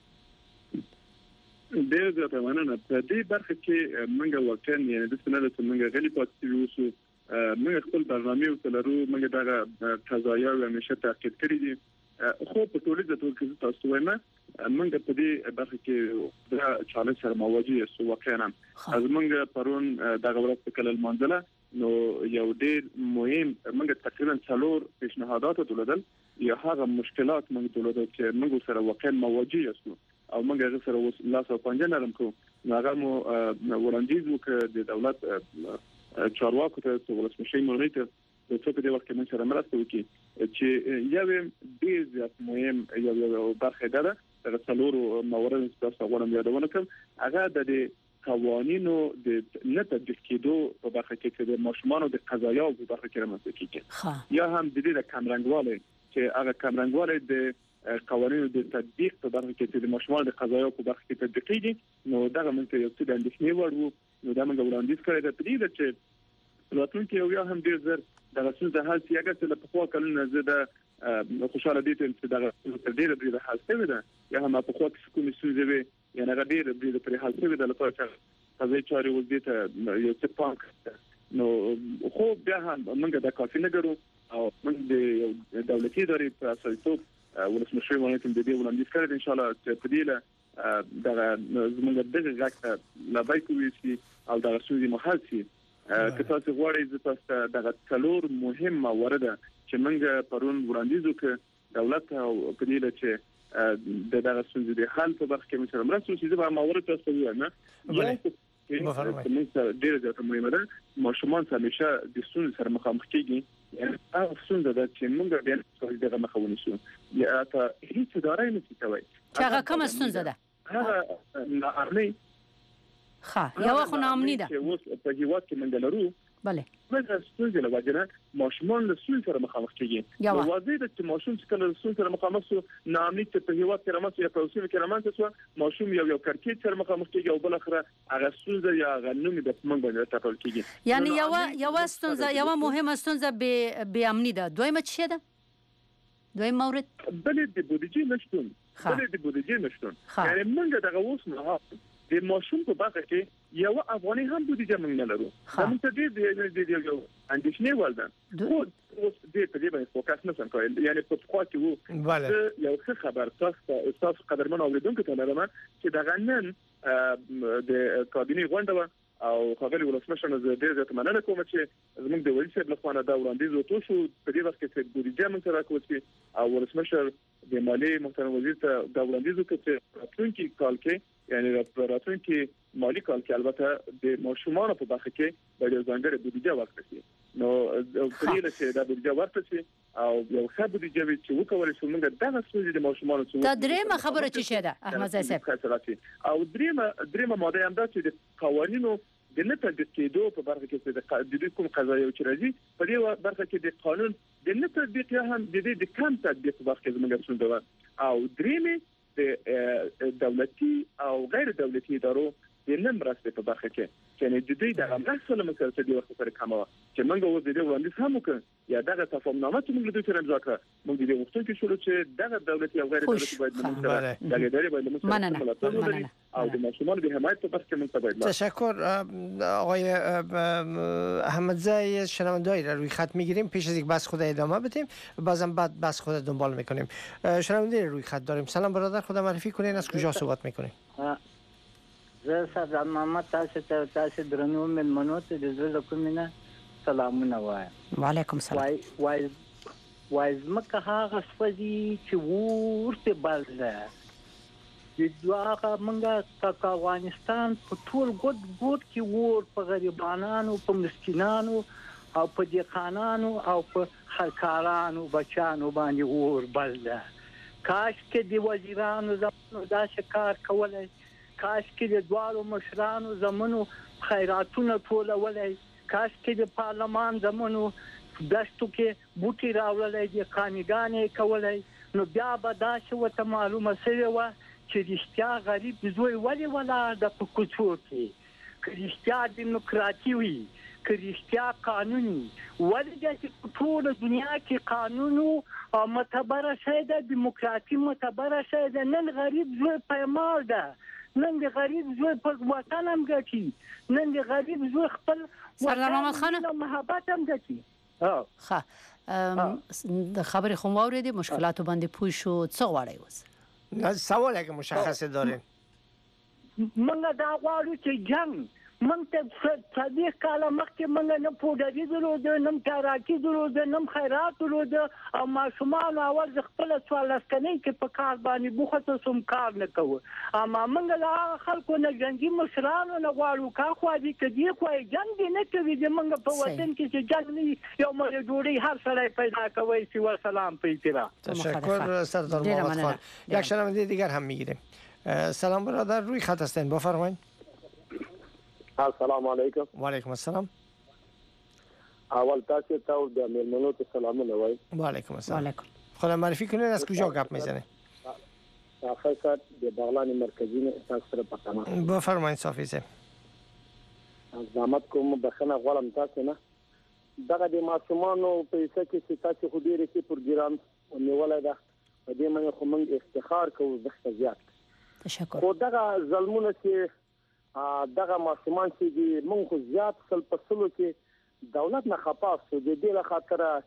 ډېر زیاته مننه. په دې برخه کې موږ واقعا یعنی د سنل ته موږ غلي پاتې وو موږ خپل برنامه وتلرو موږ دغه قضایا او همیشه تعقیب کړی دي خو په ټولې د توګه تاسو وایم موږ په دې برخه کې د چالش سره مواجه یو واقعا از موږ پرون دغه ورځ په کلل منځله نو یو ډېر مهم موږ تقریبا 4 پیشنهادات دولدل یا هغه مشکلات موږ دولدل چې موږ سره واقعا مواجه یو او موږ هغه سره وس لاس او پنجه نرم کوو هغه مو وړاندیز وکړ د دولت چارواکو ته ولسمشي مونږ ته د څه په وخت کې موږ سره مرسته وکړي چې یو ډیر زیات مهم یو برخه ده د څلورو موارد چې تاسو غواړم یادونه کوم هغه د قوانینو د نه تطبیق کېدو په برخه کې د ماشومانو د قضایا په برخه کې رامنځته کیږي یا هم د دې کمرنګواله چې هغه کمرنګواله د قوانینو د تطبیق په برخه کې د ماشومانو د قضایا په برخه کې تطبیق کیږي نو دا موږ یو څه د اندېښنې وړو نو دا موږ وړاندیز کړی د دې چې راتلونکي یو هم ډیر زر د رسول د حال سیاګه چې په خوا کلونه زده خوشاله دي چې دا ډیر د حال څه ده یا هم په خوا کې کومې سوزوي یا نه ډیر د پر حال څه ده لپاره چې تاسو چاري وځي ته یو څه پاک نو خو بیا هم موږ د کافي نه ګرو او موږ د دولتي ادارې په اساسیتوب ولسمشر ولایت د دې وړاندیز کړی ان شاء الله چې په دې له دغه زموږ دغه غاټه لابای کوي چې او دغه سوزي محل شي که تاسو غواړئ چې تاسو دغه څلور مهمه ورده چې موږ پرون وړاندیز وکړ دولت او په دې له چې دغه سوزي د حل په برخه کې مثلا مرسته چې به ماورت تاسو وایي موږ ډېر زیاته مهمه ده ماشومان همیشه د ستونزې سره مخامخ کیږي یعنی هغه ستونزه ده چې موږ بیا دغه مخاوني شو یا ته هیڅ اداره نه کوي چې هغه کوم ستونزه ده هغه ناامني یو خو ناامني ده چې اوس په هیواد کې موږ لرو بله مګر ستونزې له وجه ماشومان له ستونزې سره مخامخ کیږي نو واضح ده چې ماشوم چې کله له ستونزې سره مخامخ شو ناامني چې په هیواد کې رامنځته یا په اوسنۍ کې رامنځته شو ماشوم یو کرکټ سره مخامخ کیږي او بل اخره هغه ستونزه یا غنوم د موږ باندې تاپل کیږي یعنی یو ستونزه یو مهمه ستونزه به امني ده دویمه څه ده دویم مورد بل د بودیجې نشټون یعنی موږ دغه اوس نه د ماشوم په برخه کې یو افغاني هم بودیجه موږ نه لرو موږ ته دې یو اندیشنې ولدا خو اوس دې په دې باندې فوکس نه کوي یعنی په خوا کې وو یو څه خبر تاسو قدرمن اوریدونکو ته لرم چې دغه نن د کابینې غونډه او خبري ولسمشر نو ډېر زیات مننه کوم چې زموږ د وزیر صاحب لخوا دا وړاندیز وکړو شو په دې وخت کې چې بودیجه موږ سره کوي او ولسمشر د مالیې محترم وزیر ته دا وړاندیز وکړ چې راتلونکي کال کې یعنی راتلونکي مالی کال کې البته د ماشومان په برخه کې د ځانګړي بودیجه ورکړي نو په دې لته دا بودیجه ورکړي او یو ښه بودیجه چې وکولای شو موږ دغه څه د ماشومان څخه دا درېمه خبره چې ده احمد زاهد صاحب او درېمه ماده هم دا چې د قوانینو د نته د کېدو په برخه کې د کوم قضایي او چرایي په دې برخه کې د قانون د نته د هم د کم تطبیق په برخه کې زموږ څه او درېمه د دولتي او غیر دولتي ادارو د نمرسته په برخه کې چې د دې د امرسته مسله د وخت سره کومه چې موږ اوس د دې وړاندیز هم وکړ یا دغه تفاهمنامه چې موږ د دې سره امضا کړه موږ د دې وختونکو شروع چې دغه دولتي او غیر دولتي باید موږ دغه ادارې باید موږ او د ماشومان د حمایت په برخه کې موږ باید تشکر آقای احمدزای شنونده‌ای را روی خط میگیریم پیش از اینکه بحث خود ادامه بدیم بازم بعد بحث خود دنبال میکنیم شنونده روی خط داریم سلام برادر خدا معرفی کنین از کجا صحبت میکنین زه سردار محمد تاسو درنو ملمنو ته د زړه کومینه سلامونه وایم وعلیکم السلام وایز مکه هغه سپدي چې ورته بلده د دواغه منګه کا افغانستان په ټول ګډ کې ور په غریبانو په مسکینانو او په دیخانانو او په خلکارانو بچانو باندې ور بلده کاش کې دی وزیرانو زمونو دا شکار کولای کاش کې د دوالو مشرانو زمونو خیراتونه ټولولای کاش کې د پارلمان زمونو دشتو کې بوټي راولای دي خانګانې کولای نو بیا به دا شو ته معلومه سوي و چې رښتیا غریب زوی ولې ولا د پکوچو کې رښتیا دیموکراتي وي رښتیا قانوني ولې چې ټول دنیا کې قانون او معتبر شی ده دیموکراتي معتبر شی ده نن غریب زوی پېمال ده نن د غریب زوی په وطن هم ګټي نن د غریب زوی خپل سردار محمد خان محبت هم ګټي د خبرې خو واورېدې مشکلاتو باندې پوه شو څه غواړئ اوس سوال اگه مشخص دارین منګه دا غواړو چې جنگ من ته صدیق کاله مخکې منګه نه پوډري درود نه تاراکی درود نه خیرات درود او ماشومان اول خپل سوال لسکنی کې په کار باندې بوخته سم کار نه کوي اما منګه لا خلکو نه جنگي مشرانو نه غواړو کا خو دې کدي خو جنگ نه کوي د منګه په وطن کې چې جنگ نه یو مړ جوړي هر سړی پیدا کوي سی و سلام په احترام تشکر سردار محمد خان یک شنونده دیگر هم میگیریم سلام برادر روی خط هستین بفرمایید السلام علیکم وعلیکم السلام اول تاسو ته د ملمنو ته سلامونه وایم وعلیکم السلام خدا معرفی کنید از کجا گپ میزنید صافی صاحب د بغلان مرکزی نه تاسو سره پاتمه بفرمایید صافی صاحب زحمت کوم بخنه غواړم تاسو نه دغه د ماشومانو په څه کې تاسو خو ډیره کې پروګرام نیولای ده په دې باندې خو موږ افتخار کوو د زیات تشکر خو دغه ظلمونه چې دغه ماشومان چې موږ خو زیات سل پسلو کې دولت نه خپاس د دې له خاطر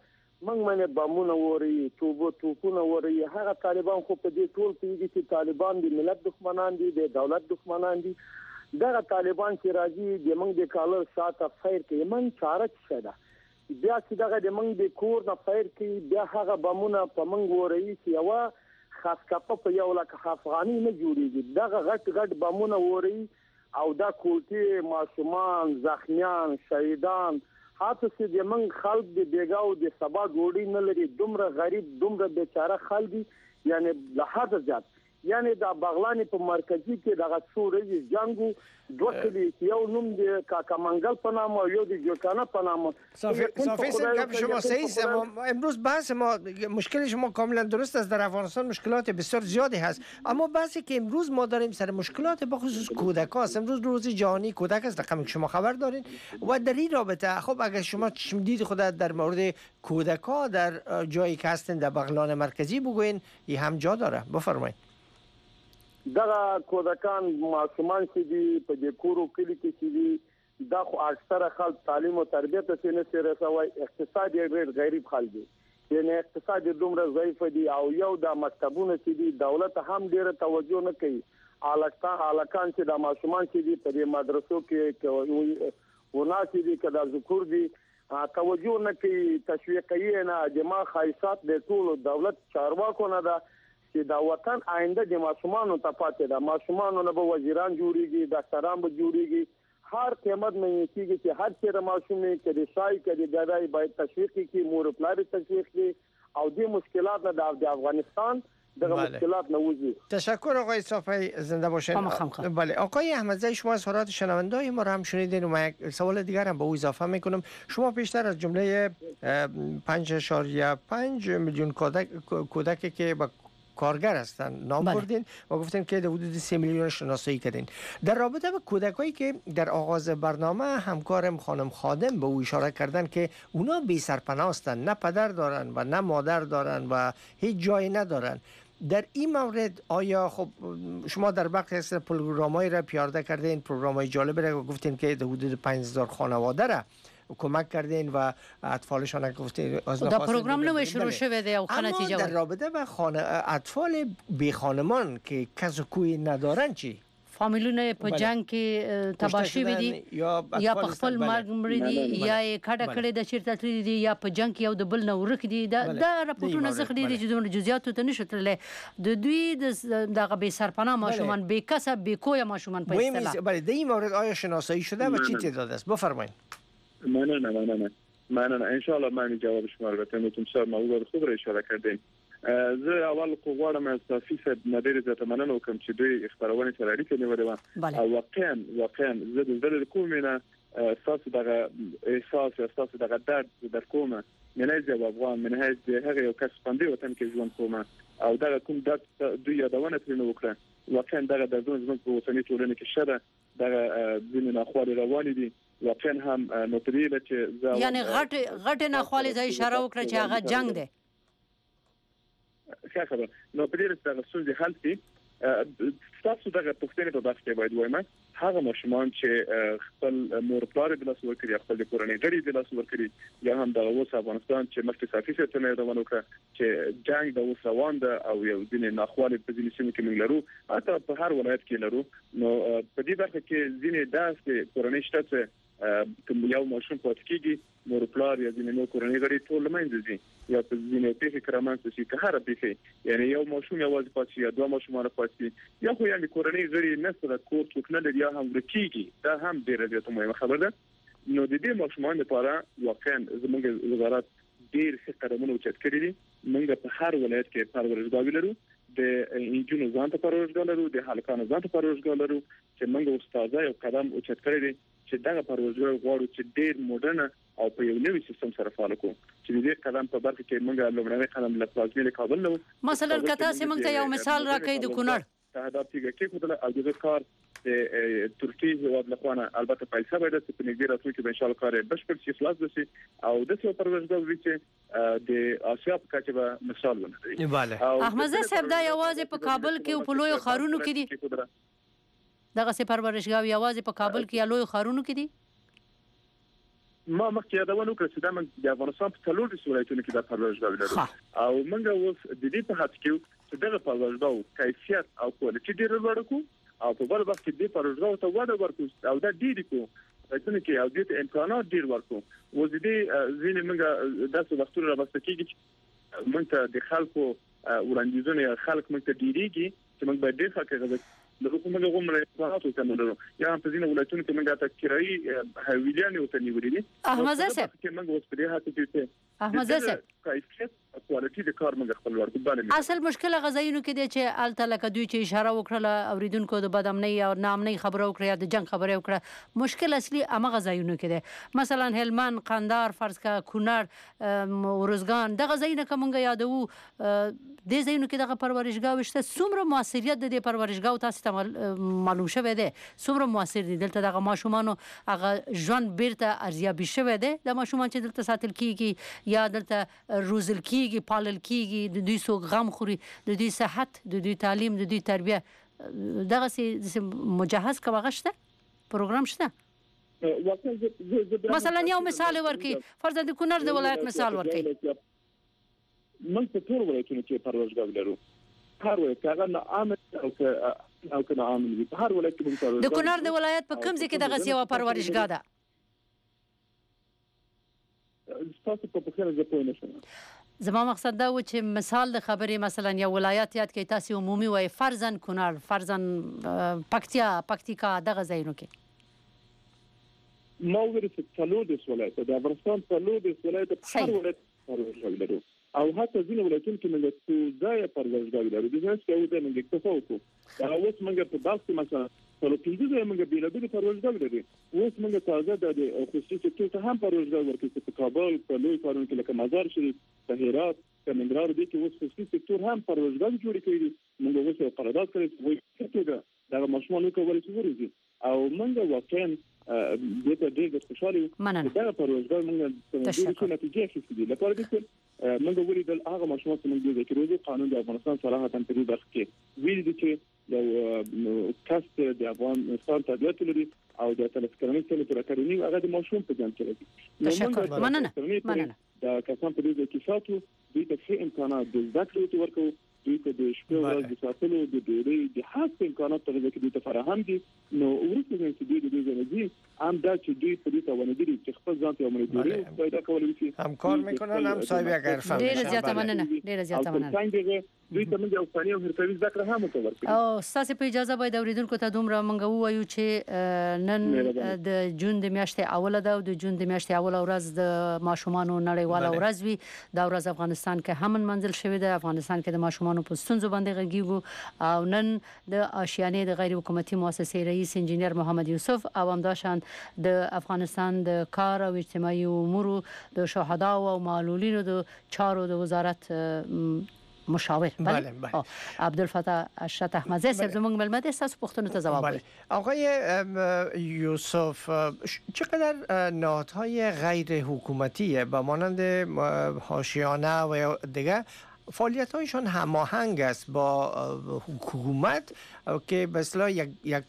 موږ باندې بمونه ووري توپونه ووري. هغه طالبان خو په دې ټول کې دي چې طالبان د ملت دښمنان دي، د دولت دښمنان دي. دغه طالبان چې راځي د موږ د کالر شاته فایر کوي، موږ چاره څه ده بیا چې دغه د موږ د کور نه فایر کوي، بیا هغه بمونه په موږ ووري چې یو خاص کپه په یو لکه افغاني نه جوړیږي. دغه غټ بمونه ووري او دا کوټي ماشومان، زخمیان، شهیدان، حتی چې د موږ خلک د بیګاو د سبا ډوډۍ نه لري، دومره غریب، دومره بیچاره خلک، یعنی له حد زیات. یعنی دا بغلان په مرکزی کې دغه څورې جنگو دوه کلی یو نوم د کاکا منگل په نام او یو د جوکانه په نام. صافی گپ شما صحیح است. امروز بحث ما مشکل شما کاملا درست است. در افغانستان مشکلات بسیار زیادی هست، اما بحثی که امروز ما داریم سر مشکلات به خصوص کودک است. امروز روز جهانی کودک است، رقمی که شما خبر دارین و در این رابطه خب اگر شما دید خود در مورد کودک ها در جایی که هستن در بغلان مرکزی بگوین، این هم جا داره. بفرمایید. دغه کودکان معصومان چې دي په دې کورو کلی کې چې دي دا خو اکثره خلک تعلیم او تربیت ته نه رسوي، اقتصاد یې غریب خلک دي، یعنی اقتصاد دومره ضعیف دي او یو د مکتبونو چې دي دولت هم ډیره توجه نه کوي. الکان چې د معصومان چې دي په دې مدرسو کې وناسي دي کدا ذکر دي توجه نه کوي، تشویق کوي نه. جما خیسات د ټول دولت چارواکو نه ده چې دا وطن آینده د معصومانو ته پاتې ده. معصومانو نه به وزیران جوړیږي، ډاکټران به جوړیږي، هر قیمت نه کیږي چې هر چیرې معصومي کړي شای کړي دای باید تشویق کی، مور پلار تشویق کی او د مشکلات نه د افغانستان دغه مشکلات نوزی. تشکر آقای صافی، زنده باشین. بله آقای احمدزی، شما اظهارات شنونده‌های ما را هم شنیدین و ما یک سوال دیگر هم به او اضافه میکنم. شما پیشتر از جمله 5.5 میلیون کودکی که با کارگر هستن نام بردین و گفتین که حدود 3 میلیون شناسایی کردین. در رابطه با کودکایی که در آغاز برنامه همکارم خانم خادم به او اشاره کردن که اونا بی سرپناه هستند، نه پدر دارن و نه مادر دارن و هیچ جایی ندارن. در این مورد آیا خب شما در برخی از پروگرام‌های را پیاده کردین، پروگرام‌های جالب را گفتین که حدود 5000 خانواده را کمک کردین و اطفالشان گفتین از نخواست پروگرام نو شروع شده و نتیجه در رابطه با اطفال بی خانمان که کس و کوی ندارن چی؟ فامیلونه په جنگ کې تباه شوي دي یا په خپل مرګ مړي دي یا کډه کړې د چیرته تللي دي یا په جنگ کې یو د بل نه ورک دي. دا راپورټونه زخ دي چې دومره جزئیاتو ته نشو تللی. د دوی دغه بې سرپناه ماشومان، بې کسب، بې کویه ماشومان په اصطلاح. بله در این مورد آیا شناسایی شده و چی تعداد است؟ بفرمایید. مننه. ان شاء الله من جواب شما رو بدم. تمسار موضوع خوب را اشاره کردین. زه اول خو غواړم از تاسو نه ډېر زیاته مننه وکم چې دوی خبرونه سره اړیکه نیولې و او واقعا زه د زړه کوم نه تاسو دغه احساس او تاسو دغه درد در کومه نه جواب افغان من هغه یو کس باندې وطن کې ژوند کومه او دغه کوم درد دوی یادونه ترنه وکړه. واقعا دغه دردونه زموږ په وطني ټولنه کې شته، دغه ځینې ناخوالې روانې دي. واقعا هم نو پرې چې یعنی غټ ناخوالې ځای اشاره وکړه چې هغه جنگ دی. ښه خبره. نو په دې سره څه حل شي تاسو دغه پوښتنه په بحث کې باید وایم. هغه ماشومان چې خپل مور پلار د لاس ورکړي، خپل کورنۍ غړي د لاس ورکړي، یا هم د اوس افغانستان چې مخکې صافي ته نه روانو کړ چې جنگ د اوس روان ده او یو ځینې ناخوالې په ځینې سیمو کې موږ لرو، حتی په هر ولایت کې لرو. نو په دې برخه کې ځینې داسې کورنۍ شته چې کوم یو ماشوم پاتې کیږي، مور پلار یا ځینې نو کورنۍ غړي ټول منځ دي یا په ځینې پیښې کرامات چې که هر پیښې یعنی یو ماشوم یوازې پاتې یا دوه ماشومان پاتې یا خو یعنی کورنۍ غړي نه سره کور څوک نه لري یا هم ورکیږي. دا هم ډیره زیاته مهمه خبره ده. نو د دې ماشومان لپاره واقعا زموږ وزارت ډیر ښه قدمونه اوچت کړي دي. موږ په هر ولایت کې پرورشګاوې لرو، د انجونو ځان ته پرورشګا لرو، د هلکانو ځان ته پرورشګا لرو چې موږ استادای یو قدم اوچت کړی دی چې دغه پرورشګا غواړو چې ډیر مدرن او په یو نوې سیستم سره فعال کړو. چې دې قدم په برخه کې موږ لومړنی قدم له پلازمینې کابل نو مثلا کته سیمه ته یو مثال راکې د کونړ تهداب کې کومه او دغه کار د ترکیه هیواد لخوانه البته پیسې باید په نګیر راتلونکي کې ان شاء الله کار بشپړ شي خلاص وشي او د څو پرورشګا چې د آسیا په کچه به مثال ولري. احمد صاحب دا یوازې په کابل کې او په لوی خارونو کې دي؟ دغه سي پرورشګا یوازې په کابل کې یا لوی خارونو کې دي؟ ما مخکې یادونه وکړه چې دا موږ د افغانستان په څلور ولایتونو کې د پروژګاو لرو او موږ اوس د دې په هڅه کې چې دغه پروژګاو کیفیت او کوالټي ډیر لوړ کړو او په بل وخت کې د پروژګاو ته وده ورکړو او دا ډیر کو څنګه کې او د امکانات ډیر ورکړو وزیدي ځینې موږ داسې وختونه راوستل کېږي چې موږ ته د خلکو وړاندیزونه خلک موږ ته ډیریږي چې موږ باید ډیر ښه کړو د حکومت غوښمنه امکانات وکړو یا په ځینې ولایتونو کې موږ ته کرایي حویلیان یو ته نیولې دي احمد زاده چې موږ اوس په دې هڅه کې احمد زاده کیفیت او کوالټي د کار موږ خپل ورکړو اصل مشکل غزاینو کې دی چې الته لکه دوی چې اشاره وکړه اوریدونکو د بدامنۍ او نامنۍ خبرو وکړه یا د جنگ خبرو وکړه مشکل اصلي امغه غزاینو کې دی مثلا هلمند قندار فرض کا کونړ ورزګان د غزاینو کومه یادو د زینو کې دغه پرورشګاو شته څومره موثریت د پرورشګاو تاسو ته معلوم شوه دی څومره موثر دي دلته دغه ماشومان هغه ژوند بیرته ارزیابي شوه دی د ماشومان چې دلته ساتل کیږي یا دلته روزل کیږي پالل کیږي د دوی سو غم خوري د دوی صحت د دوی تعلیم د دوی تربیه دغه سي مجهز کوغه شته پروګرام شته مثلا یو مثال ورکي فرض د کونړ د ولایت مثال ورکي من په ټول ولایتونو کې پروژګاو لرو هر ولایت هغه نه او کنه عامل دي په هر ولایت کې د کونړ د ولایت په کوم ځای کې دغه سیوا پرورشګاه ده تاسو په خپل ځای پوه نه شئ زما مقصد دا و چې مثال د خبرې مثلا یو ولایت یاد کې تاسو عمومي وای فرزن کونړ فرزن پکتیکا دغه ځایونو کې ما ویل چې څلور د ولایت د افغانستان څلور د ولایت په هر ولایت پروژګاو لرو او حتی ځینې ولایتونو کې موږ څو ځای پروژګاو لرو د ځینې څه یو موږ اکتفا وکړو دا اوس موږ په بلخ کې مثلا په پنځه ځای موږ بیلابیل پروژګاو لرو اوس موږ تازه د خصوصي سکتور ته هم پروژګاو ورکړو په کابل په لوی ښارونو کې لکه مزار شریف په هرات په ننګرهار کې اوس خصوصي سکتور هم پروژګاو جوړ کړي موږ اوس یو قرارداد کړی چې دا ماشومان کولای شي ورزي او موږ واقعا دته ډېر خوشاله دا پروژګاو موږ د نتیجې اخیستې لپاره دي موږ ولیدل هغه ماشومان چې موږ د کروزي قانون د افغانستان صراحت په دې برخه کې ویل دي چې یو کاست د افغانستان طبيعت لري او د تلسکرامي څخه تر کارونی هغه د ماشوم په ځان کې لري تشکر مننه دا کسان په دې کې ساتو دوی ته څه امکانات د ذکر ورکو دوی ته د شپې ورځ د ساتلو د ډوډۍ د هڅې امکانات ته د دوی فراهم دي نو ورته چې دوی د دې ځنې هم دا چې دوی په دې توانه دي چې خپل ځان ته عملي پیدا کولای شي هم کار میکنن هم صاحب اگر فهم ډیر زیاته مننه دوی ته موږ افغاني او هرتوي ذکر هم ورکړو او تاسو په اجازه باید اوریدونکو ته دومره موږ وایو چې نن د جون د میاشتې اوله ده او د جون د میاشتې اوله ورځ د ماشومانو نړیواله ورځ وي دا ورځ افغانستان کې هم منځل شوې ده افغانستان کې د ماشومانو په ستونزو باندې غږیږو او نن د آشیانې د غیر حکومتي مؤسسې رئیس انجینر محمد یوسف او همداشان د افغانستان د کار او اجتماعي امور د شهدا او معلولینو د چارو د وزارت مشاور بله عبدالفتاح اشرت احمدزی صاحب زموږ ملمت است پختونو ته جواب بله. آقای یوسف چقدر نهادهای غیر حکومتی به مانند حاشیانه و دیگه فعالیت‌هایشان هماهنگ است با حکومت که به اصطلاح یک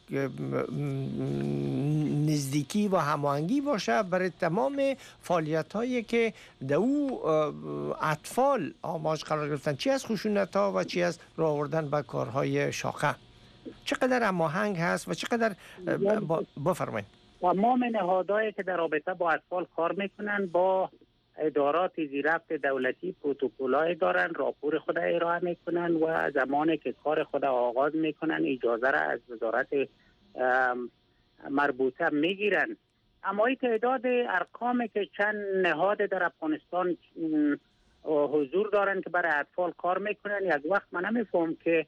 نزدیکی و هماهنگی باشه برای تمام فعالیت‌هایی که در او اطفال آماج قرار گرفتن چی از خشونت‌ها و چی از راه آوردن به کارهای شاقه چقدر هماهنگ هست و چقدر بفرمایید تمام نهادهایی که در رابطه با اطفال کار میکنن با ادارات زیرفت دولتی پروتکل‌های دارن راپور خود ارائه میکنن و زمانی که کار خود آغاز میکنن اجازه را از وزارت مربوطه میگیرن اما این تعداد ارقامی که چند نهاد در افغانستان حضور دارن که برای اطفال کار میکنن یک وقت من نمیفهم که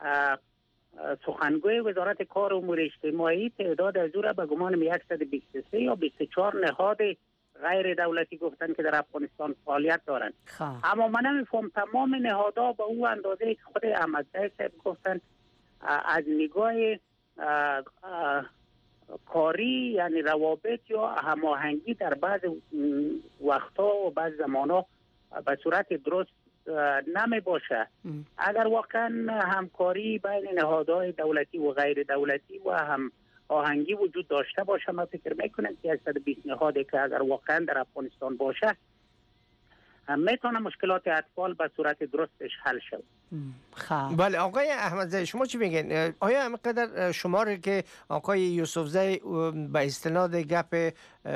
سخنگوی وزارت کار و امور اجتماعی تعداد از او را به گمان 123 یا 24 نهاد غیر دولتی گفتن که در افغانستان فعالیت دارن اما من نمیفهم تمام نهادها به اون اندازه که خود احمدزی صاحب گفتن از نگاه کاری یعنی روابط یا هماهنگی در بعض وقتها و بعض زمانها به صورت درست نمی باشه اگر واقعا همکاری بین نهادهای دولتی و غیر دولتی و هم آهنگی وجود داشته باشه. من فکر میکنم که 120 نهادی که اگر واقعا در افغانستان باشه میتونه مشکلات اطفال به صورت درستش حل شود. بله آقای احمدزی شما چی میگین؟ آیا همینقدر شماری که آقای یوسفزی به استناد گپ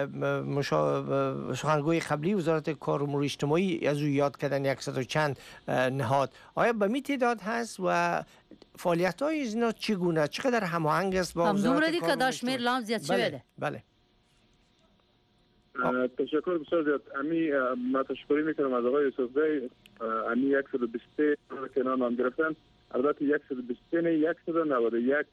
سخنگوی قبلی وزارت کار و امور اجتماعی از او یاد کردن 100 و چند نهاد، آیا به می تعداد هست و فعالیت های از اینا چگونه چقدر هماهنگ است با وزارت کار و امور کداشمیر لام زیاد شده؟ بله تشکر بسیار زیاد. من تشکری میکنم از آقای یوسفزی. 123 که نام گرفتن، البته 123 نه 191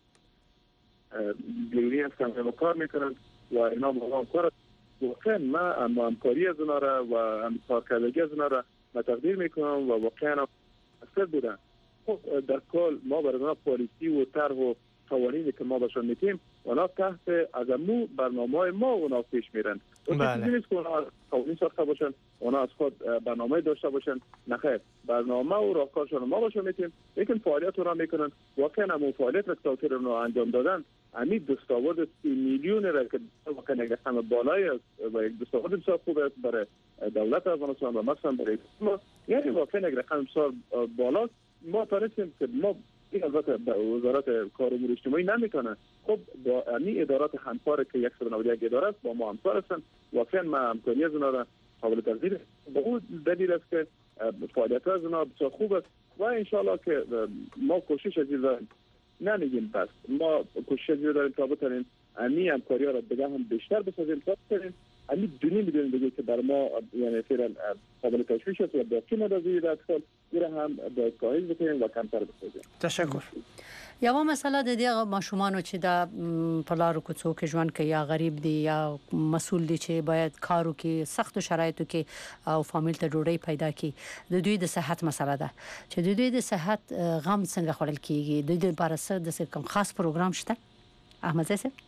گروهی هستن که کار میکنن و اینا با هم کار واقعا ما همکاری از اونا را و کارکردگی از اونا را تقدیر میکنم و واقعا اثر بودن. خب در کل ما برای اونا پالیسی و طرح و قوانینی که ما بهشون میتیم اونا تحت از امو برنامه ما اونا پیش میرن. بله. نیست که اونا قوانین ساخته باشن، اونا از خود برنامه داشته باشن، نخیر برنامه و راهکارشون ما باشون میتیم لیکن فعالیت اونا میکنن. واقعا همون فعالیت که اونا انجام دادن همین دستاورد 30 میلیون را که واقعا یک رقم بالایی است و یک دستاورد بسیار خوب است برای دولت افغانستان و مثلا برای ما، یعنی واقعا یک رقم بسیار بالاست. ما تونستیم که ما این البته وزارت کار و امور اجتماعی نمیکنه، خب با این ادارات همکار که 191 اداره است با ما همکار هستن. واقعا ما همکاری از اونا را قابل تقدیر به اون دلیل است که فعالیت از اونا بسیار خوب است و ان شاء الله که ما کوشش از داریم، نمیگیم بس ما کوشش از داریم تا بتونیم این همکاری ها را دیگه هم بیشتر بسازیم تا بتونیم همین دونی میدونیم دیگه که در ما یعنی فعلا قابل تشویش است و باقی ندازید اطفال میره هم با کاهش بکنیم و کمتر بسازیم. تشکر. یو مسله د دې ماشومان چې د پلارو کوڅو کې ژوند کوي یا غریب دي یا مسول دي چې باید کارو کې سخت شرایطو کې او فامیل ته ډوډۍ پیدا کړي، د دوی د صحت مسله ده چې د دوی د صحت غم څنګه خوړل کیږي. د دوی لپاره څه د کوم خاص پروګرام شته؟ احمد زی صاحب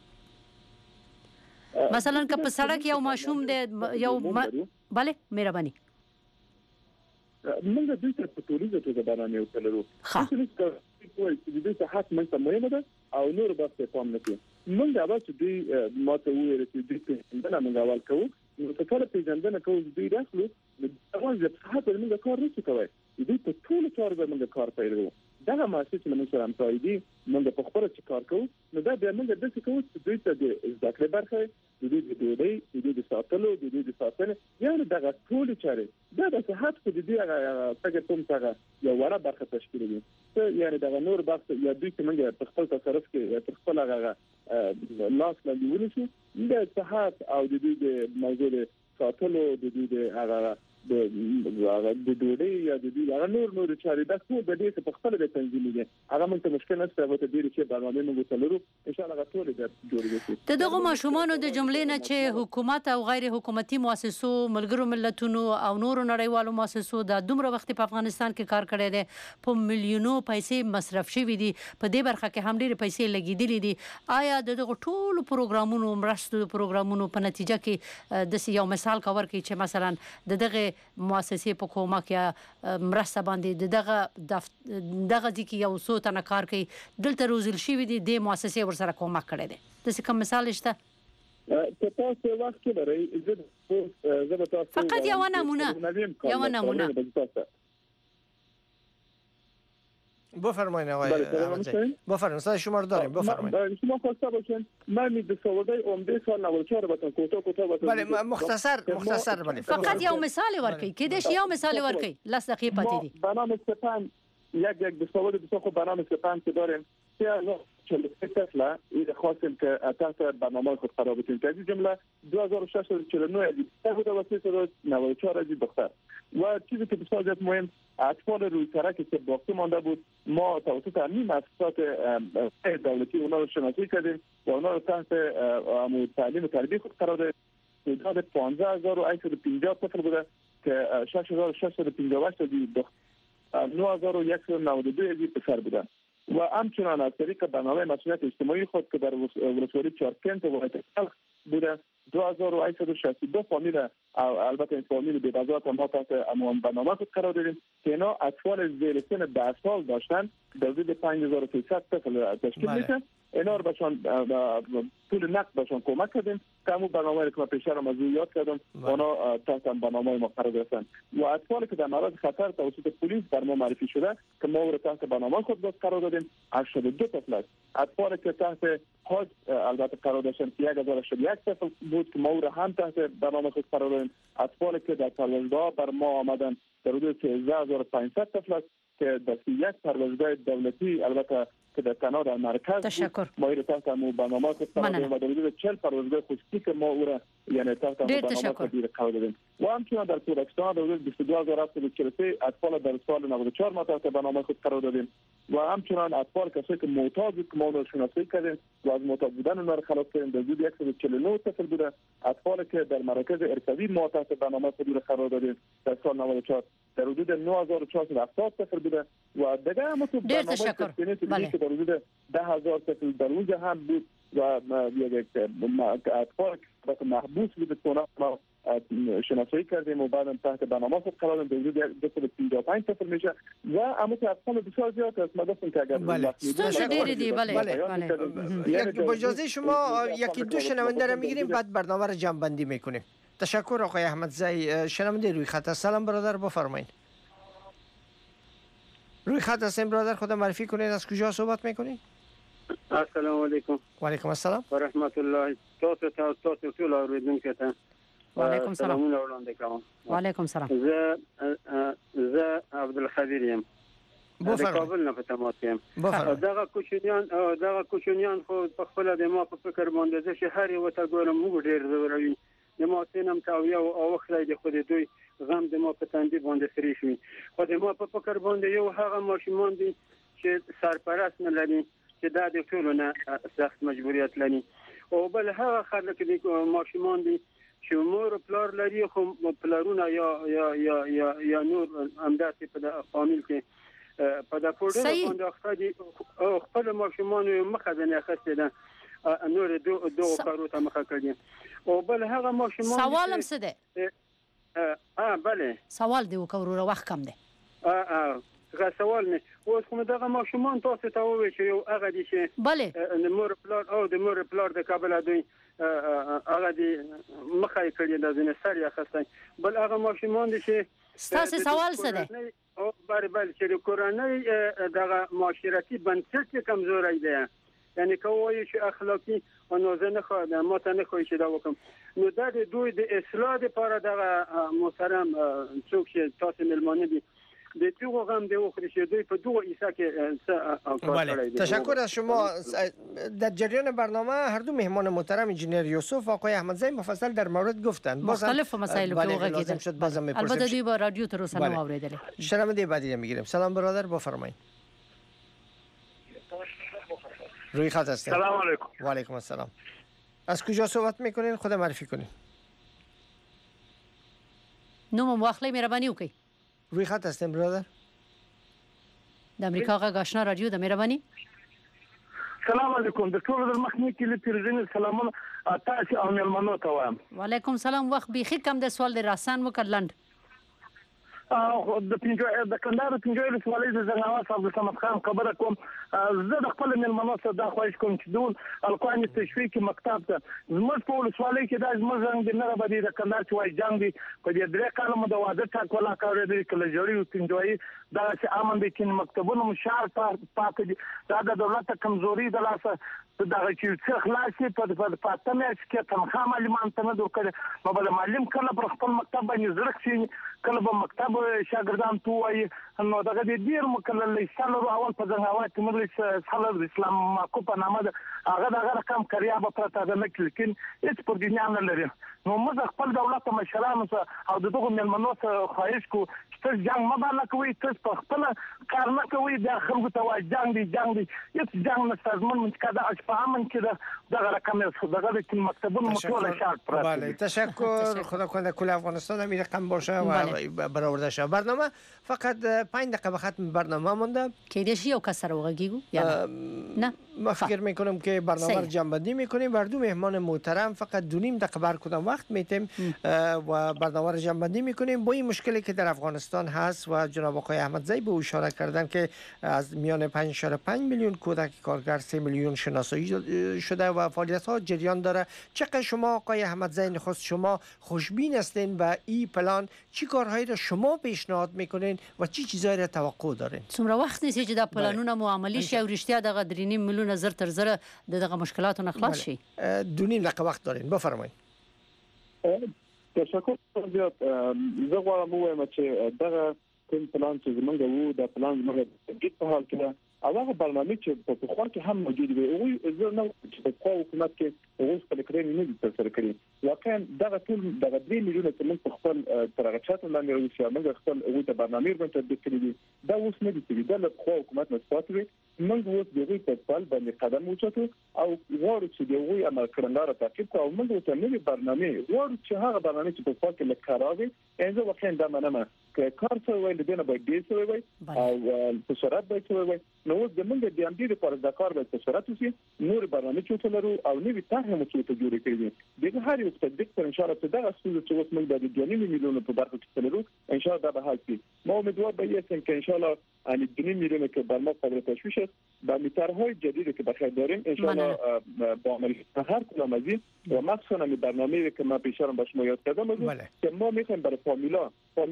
مثلا که په سړک یو ماشوم دی یو بله مهرباني موږ د دې په ټولګه کې برنامه وکړو چې د دې صحت منځ مهمه ده او نور به څه پام نه کوي. موږ دا چې دوی ماته ویل چې دوی څنګه موږ اول کوو نو څه کله پیژندنه کوو دوی داخلو د اوازه صحت موږ کار نه کوي. دوی په ټول کار به موږ کار پیلو دا ماسه چې موږ سره همکاري دي موږ په خبره چې کار کوو نو دا بیا موږ د څه کوو چې دوی ته د ذکر برخه د دې د دوی د ساتلو د دې د ساتنې یعنی دغه ټول چارې دا د صحت په دې هغه څنګه کوم څنګه یو وړه برخه تشکیل دي یعنی دغه نور بحث یا دوی چې موږ په خپل تصرف کې په خپل هغه لاس لاندې ونیسو د صحت او د دې د موضوع ساتلو د دې د هغه د دوی یا د دې هغه نور چارې د څو د دې په خپل د تنظیم دي هغه موږ ته مشکل نشته او ته ډیر چې برنامه موږ تلرو ان شاء الله ټول د جوړېږي. د دغه ماشومان د جملې نه چې حکومت او غیر حکومتي مؤسسو ملګرو ملتونو او نورو نړیوالو مؤسسو د دومره وخت په افغانستان کې کار کړی دی په میلیونو پیسې مصرف شوي دي په دې برخه کې هم ډېر پیسې لګیدلې دي. آیا دغه ټول پروګرامونو مرستو پروګرامونو په نتیجه کې د یو مثال کور کې چې مثلا دغه مؤسسې په کومک یا مرسته باندې دغه ځکه یو څو تنه کار کوي دلته روزل شي دي د مؤسسې ورسره کومک کړی دی د څه کوم مثال شته؟ که تاسو وخت لرئ زه فقط یو نمونه بفرمایید آقای احمدزی. بفرمایید شما رو داریم. بفرمایید. شما خواسته باشین من می دستاوردهای عمده سال 94 باتون کوتاه بله مختصر بله فقط یو مثال ورکړئ کې دې یو مثال ورکړئ لس دقیقې پاتې دي. برنامه سپن یک دستاورد بسیار خوب برنامه سپن که داریم 43 طفله این خواستیم که تحت برنامه خود قرار بدیم که از این جمله 2649 از بوده و 394 از دختر و چیزی که بسیار زیاد مهم اطفال روی ترکی که باقی مانده بود ما توسط همین مؤسسات دولتی اونا رو شناسایی کردیم و اونا رو تحت تعلیم و تربیت خود قرار دادیم. تعداد 15850 طفل بوده که 6658 از دختر 9192 از پسر بودن و همچنان از طریق برنامه مسئولیت اجتماعی خود که در ولسوالی چارکنت و ولایت بلخ بوده 2862 فامیل البته این فامیل به وضاحت هم تحت برنامه خود قرار دادیم که اینا اطفال زیر سن 10 سال داشتن در حدود 5300 طفل تشکیل میشه اینا رو بهشان پول نقد بهشان کمک کردیم که همون برنامه که من پیشتر موضوع یاد کردم اونا تحت برنامه ما قرار گرفتن و اطفالی که در معرض خطر توسط پلیس بر ما معرفی شده که ما رو تحت برنامه خود قرار دادیم 82 طفل است. اطفالی که تحت حاج البته قرار داشتن که 1081 طفل بود که ما رو هم تحت برنامه خود قرار دادیم. اطفالی که در پروازگاه بر ما آمدن در حدود 13500 طفل است که در یک پروازگاه دولتی البته که در تنها در مرکز بود ما رو تحت برنامه خود قرار دادیم و در حدود 40 پروازگاه خصوصی که ما او را یعنی تحت برنامه خود قرار دادیم و همچنین در کودکستان در حدود 22743 اطفال در سال 94 ما تحت برنامه خود قرار دادیم و همچنین اطفال کسایی که معتاد بود که ما را شناسایی کردیم و از معتاد بودن اونها را خلاص کردیم در حدود 149 طفل بوده. اطفالی که در مراکز ارشادی ما تحت برنامه خود قرار دادیم در سال 94 در حدود 9470 طفل بوده و دیگه هم تو برنامه تسکینی که در حدود 10000 طفل در اونجا هم بود و یک اطفال که محبوس بود ما شناسایی کردیم و بعدم تحت برنامه خود قرار دادیم در حدود 255 طفل میشه و اما اطفال بسیار زیاد است. ما گفتم که اگر یک با اجازه شما یکی دو شنونده رو میگیریم بعد برنامه رو جمع بندی میکنیم. تشکر آقای احمدزی. شنونده روی خط. سلام برادر بفرمایید. روی خط هستیم برادر، خود معرفی کنید از کجا صحبت میکنید؟ السلام علیکم. و علیکم السلام و رحمت الله. تاسو ټول اوریدونکو ته و علیکم السلام. و علیکم السلام. زه عبدالخبیر یم. د کابل نه په تماس یم. دغه کوچنیان خو په خپل د ما په فکر باندې چې هر یو ته ګورم موږ ډیر زوروي. د ما سینم تاویه او خدای د خود دوی غم د ما په تندې باندې سری شي. خو د ما په فکر باندې یو هغه ماشومان دي چې سرپرست نه لري چې دا د ټولو نه سخت مجبوریت لري او بل هغه خلک دي ماشومان دي چې مور پلار لري خو پلارونه یا نور همداسې په فامیل کې په د پوډر باندې خدای خپل ماشومان مخه نه اخیسته ده نور دوه کارو ته مخه کړي او بل هغه ماشومان سوالم څه ده؟ بله سوال دی وکړو وخت کم دی. هغه سوال نه اوس کوم دغه ماشومان تاسو ته وایي چې یو هغه دي چې بله د مور پلار او د مور پلار د کابل دوی هغه دي مخه کړي د ځنه سر یې خسته بل هغه ماشومان دي چې تاسو سوال څه ده؟ او بل چې د کورنۍ دغه معاشرتي بنسټ کمزوري ده یعنی کوی چې اخلاقی او نوزنه خو د ماته نه خوښ دا وکم نو د دوی د اصلاح لپاره دغه محترم څوک چې تاسو ملمانه دي د توغه غم دی خو چې دوی په دوه ایسا کې بله تشکر از شما. در جریان برنامه هر دو مهمان محترم انجینر یوسف و آقای احمدزی مفصل در مورد گفتن مختلف مسائل رو گفتن البته دی با رادیو تر اوسه نو اوریدل. شنونده بعدی میگیریم. سلام برادر بفرمایید. روی خط هستید. سلام علیکم. و علیکم السلام. از کجا صحبت میکنین؟ خود معرفی کنین. نوم مواخله مهربانی وکي. روی خط هستیم برادر. د امریکا غږ آشنا رادیو د مهرباني. سلام علیکم. د ټول د مخنی کې لپاره سلامونه تاسو او ملمنو ته وایم. و علیکم السلام. وخت بيخي کم د سوال د راسان وکړلند. د کندهار پنځوي سوالې د زناوات عبد الصمد خان خبره کوم. زه د خپل ملمنو سره دا خواهش کوم چې دول القوانین تشویق مکتب ته زموږ په سوالې کې دا زموږ رنګ نه بدی د کندهار چې وای جنگ دی په دې درې کالو د واده ټاک ولا کار دی کله جوړي پنځوي دا چې امن دي چې مکتبونو مشار پاتې دي دا د دولت کمزوري د لاسه دا چې څه خلاصي په پاتمه کې تنخواه معلمان ته نه دوکړي نو بل معلم کله پر خپل مکتب باندې زړه شي کله به مکتب شاګردان توای نو دغه ډیر مکلل سالو اول په ځناوات مجلس صلاه اسلام معقوب نامه هغه دغه رقم کریا به پرته ده لیکن هیڅ پر دنیا نه لري نو موږ خپل دولت مشرانو او دغه ملمنو خواهش کو چې جنگ ما باندې کوي تاسو په خپل کار نه کوي د خلکو ته وای جنگ دی هیڅ جنگ نه سازمان منتقده اشفاهم کې دغه رقم دغه د مکتبونو مطلع شرط پرته. بله تشکر. خدا کنه کل افغانستان هم این رقم باشه و برآورده شه. برنامه فقط 5 دقیقه به ختم برنامه مونده که دیش یو کس رو وغگیگو یا نه؟ ما فکر میکنم که برنامه رو جنبندی میکنیم و دو مهمان محترم فقط 2.5 دقیقه بر کدام وقت میتیم و برنامه رو جنبندی میکنیم با این مشکلی که در افغانستان هست و جناب آقای احمدزی به اشاره کردن که از میان 5.5 میلیون کودک کارگر 3 میلیون شناسایی شده و فعالیت ها جریان داره. چقدر شما آقای احمدزی نخست شما خوشبین هستین و این پلان چی کارهایی را شما پیشنهاد میکنین و چی چیزایی را توقع دارین؟ څومره وخت نیسي چې دا پلانونه مو عملي شي او رښتیا دغه 3.5 میلیونه زر تر زره دغه مشکلاتو نه خلاص شي؟ 2.5 دقیقه وخت دارین، بفرمایید. تشکر زیات. زه غواړم ووایم چې دغه کوم پلان چې زمونږ وو د پلان زمونږ په حال کې ده او هغه برنامه چې په خپل کې هم موجود وي او زه نه چې په حکومت کې اوس په کړنې نه دي تر کړی واقعا دغه ټول دغه 2 میلیونه چې موږ په خپل ترغچات باندې راوځي موږ خپل او ته برنامه باندې تطبیق کړی دي دا اوس نه دي چې د حکومت نه سپاتوي موږ اوس دغه په خپل باندې قدم وچتو او غواړو چې دغه عمل کړنلاره تعقیب کوو او موږ ته نوې برنامه غواړو چې هغه برنامه چې په خپل کې لکاراوي انځه واقعا دا مننه که کار څه ویل دي نه باید دې څه وي او په سرعت باید څه وي نو اوس زمونږ د اندې لپاره د کار په سرعت وسی نور برنامه چې تلرو او نوې طرح مو چې جوړ کړی دي دغه هر یو تطبیق پر ان شاء الله ته دغه څه چې اوس موږ د 2 میلیونه په برخه کې تلرو ان شاء الله دا به حل شي ما امیدوار به یسن که ان شاء الله ان 2 میلیونه که برنامه قابل تشویش است با طرح‌های جدید که بخیر داریم ان شاء الله با عمل هر کدام از این و مخصوصا این برنامه‌ای که ما پیشرم باش ما یاد کردم که ما می‌خوایم برای فامیلا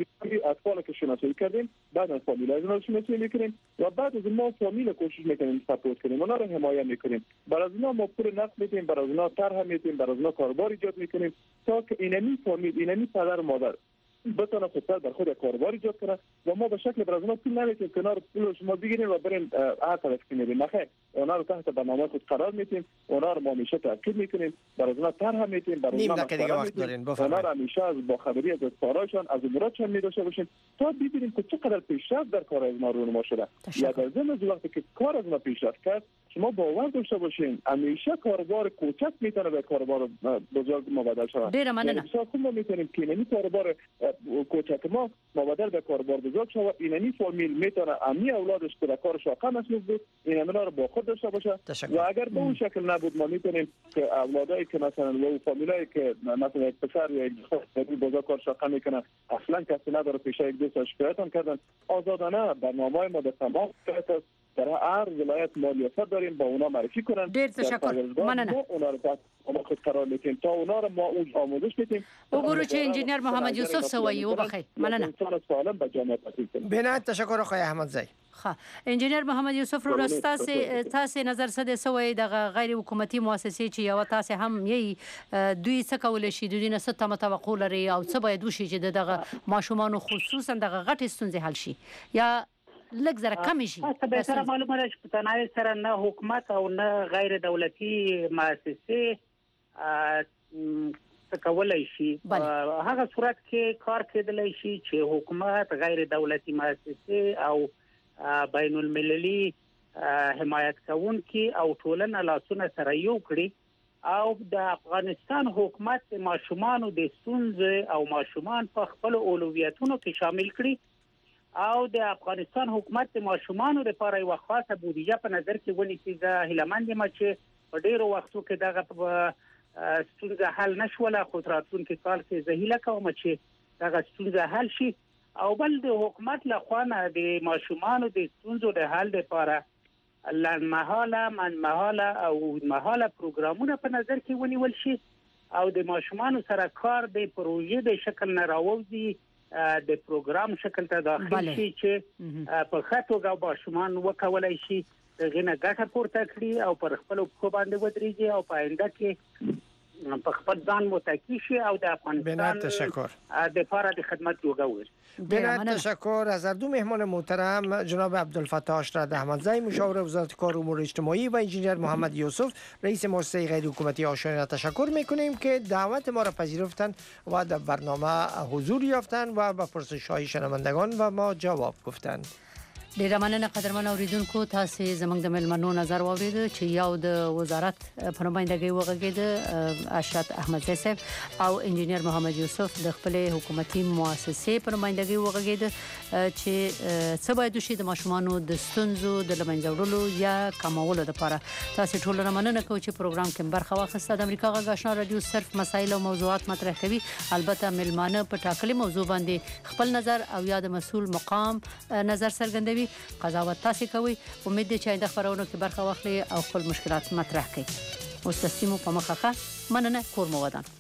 اطفال که شناسایی کردیم بعد از فامیلا رو شناسایی می‌کنیم و بعد از ما فامیل کوشش می‌کنیم سپورت کنیم اونا رو حمایت می‌کنیم برای از اونا ما پول نقد می‌دیم برای از اونا طرح می‌دیم برای از اونا کاربار ایجاد می‌کنیم تا که اینمی فامیل اینمی پدر و مادر بتونه خودت در خود کاربار ایجاد کنه و ما به شکل برازنا پول نمیتیم کنار پول شما بگیریم و بریم هر طرف کنیم نخیر اونا رو تحت برنامه خود قرار میتیم اونا رو ما همیشه تاکید میکنیم برازنا طرح میتیم برازنا اونا رو همیشه از با خبری از کاراشون از اموراتشون میداشته باشیم تا ببینیم که چقدر پیشرفت در کار از ما رونما شده یا در ضمن از وقتی که کار از ما پیشرفت کرد شما باور داشته باشین همیشه کاربار کوچک میتونه به کاربار بزرگ مبادل شود ډیره مننه ما میتونیم که اینمی کاربار کوچک ما مبادل به کاربار بزرگ شود اینمی فامیل میتونه امی اولادش که کارش کم است بود اینا رو با خود داشته باشه و اگر به اون شکل نبود ما میتونیم که اولادایی که مثلا و فامیلایی که مثلا یک پسر یا یک دختر بزرگ کارش کم میکنه اصلا کسی نداره پیش یک دوست شکایت هم کردن آزادانه برنامه‌های ما به تمام صورت در هر ولایت مالیات داریم با اونا معرفی کنن ډیر تشکر مننه اونا رو ما خود قرار میدیم تا اونا رو ما اون آموزش میدیم وګورو چې انجینیر محمد یوسف سوی وبخښه مننه انسان سالم به جامعه تبدیل کنه بنات تشکر آقای احمدزی ښه انجینیر محمد یوسف رو تاسو نظر څه د سوی د غیر حکومتي مؤسسې چې یو تاسو هم یي دوی څه کول شي دوی نه څه توقع لري او څه باید وشي چې دغه ماشومان خصوصا دغه غټ ستونزې حل شي یا لږ زره کم شي به سره معلومه ده چې په تنهایی سره نه حکومت او نه غیر دولتي مؤسسې کولای شي هغه صورت کې کار کېدلی شي چې حکومت غیر دولتي مؤسسې او بین المللي حمایت کوونکي او ټولنه لاسونه سره یو کړي او د افغانستان حکومت ماشومان د ستونزې او ماشومان په خپل اولویتونو کې شامل کړي او د افغانستان حکومت د ماشومان لپاره یو خاصه بودیجه په نظر کې ونیسي د هیلمند ما چې په ډیرو وختو کې دغه ستونزه حل نشوله خو راتلونکي کال کې زهیله کوم چې دغه ستونزه حل شي او بل د حکومت لخوا نه د ماشومان د ستونزو د حل لپاره لنمحاله منمحاله او مهاله پروګرامونه په نظر کې ونیول شي او د ماشومان سره کار د پروژې د شکل نه راوځي د پروګرام شکل ته داخل شي چې په خاطر غو ماشومان وکولای شي غنه ګټه پورته کړي او پر خپل خو باندې ودرېږي او په آینده کې په خپل ځان متکی شي او د افغانستان د لپاره د خدمت جوړول. بنات تشکر از دو مهمان محترم جناب عبدالفتاح اشرد احمدزی مشاور وزارت کار و امور اجتماعی و انجینیر محمد یوسف رئیس مؤسسه غیر حکومتی آشنا تشکر میکنیم که دعوت ما را پذیرفتند و در برنامه حضور یافتند و به پرسش‌های شنوندگان و ما جواب گفتند. ډیره مننه قدرمن اوریدونکو تاسو زموږ د ملمنو نظر واورید چې یو د وزارت په نمائندګۍ وغږید اشرف احمدزی صاحب او انجینیر محمد یوسف د خپل حکومتي مؤسسې په نمائندګۍ وغږید چې څه باید وشي د ماشومانو د ستونزو د لمنځه وړلو یا کمولو لپاره. تاسو ټول مننه کوم چې پروګرام کې برخه واخیسته. د امریکا غږ آشنا رادیو صرف مسایل او موضوعات مطرح کوي، البته ملمانه په ټاکلي موضوع باندې خپل نظر او یا د مسؤل مقام نظر څرګندوي. قضاوت تاسو کوي. امید دي چې آینده خبرونو کې برخه واخلي او خپل مشکلات مطرح کړي. اوس د سیمو په مخه مننه. کور مو ودان.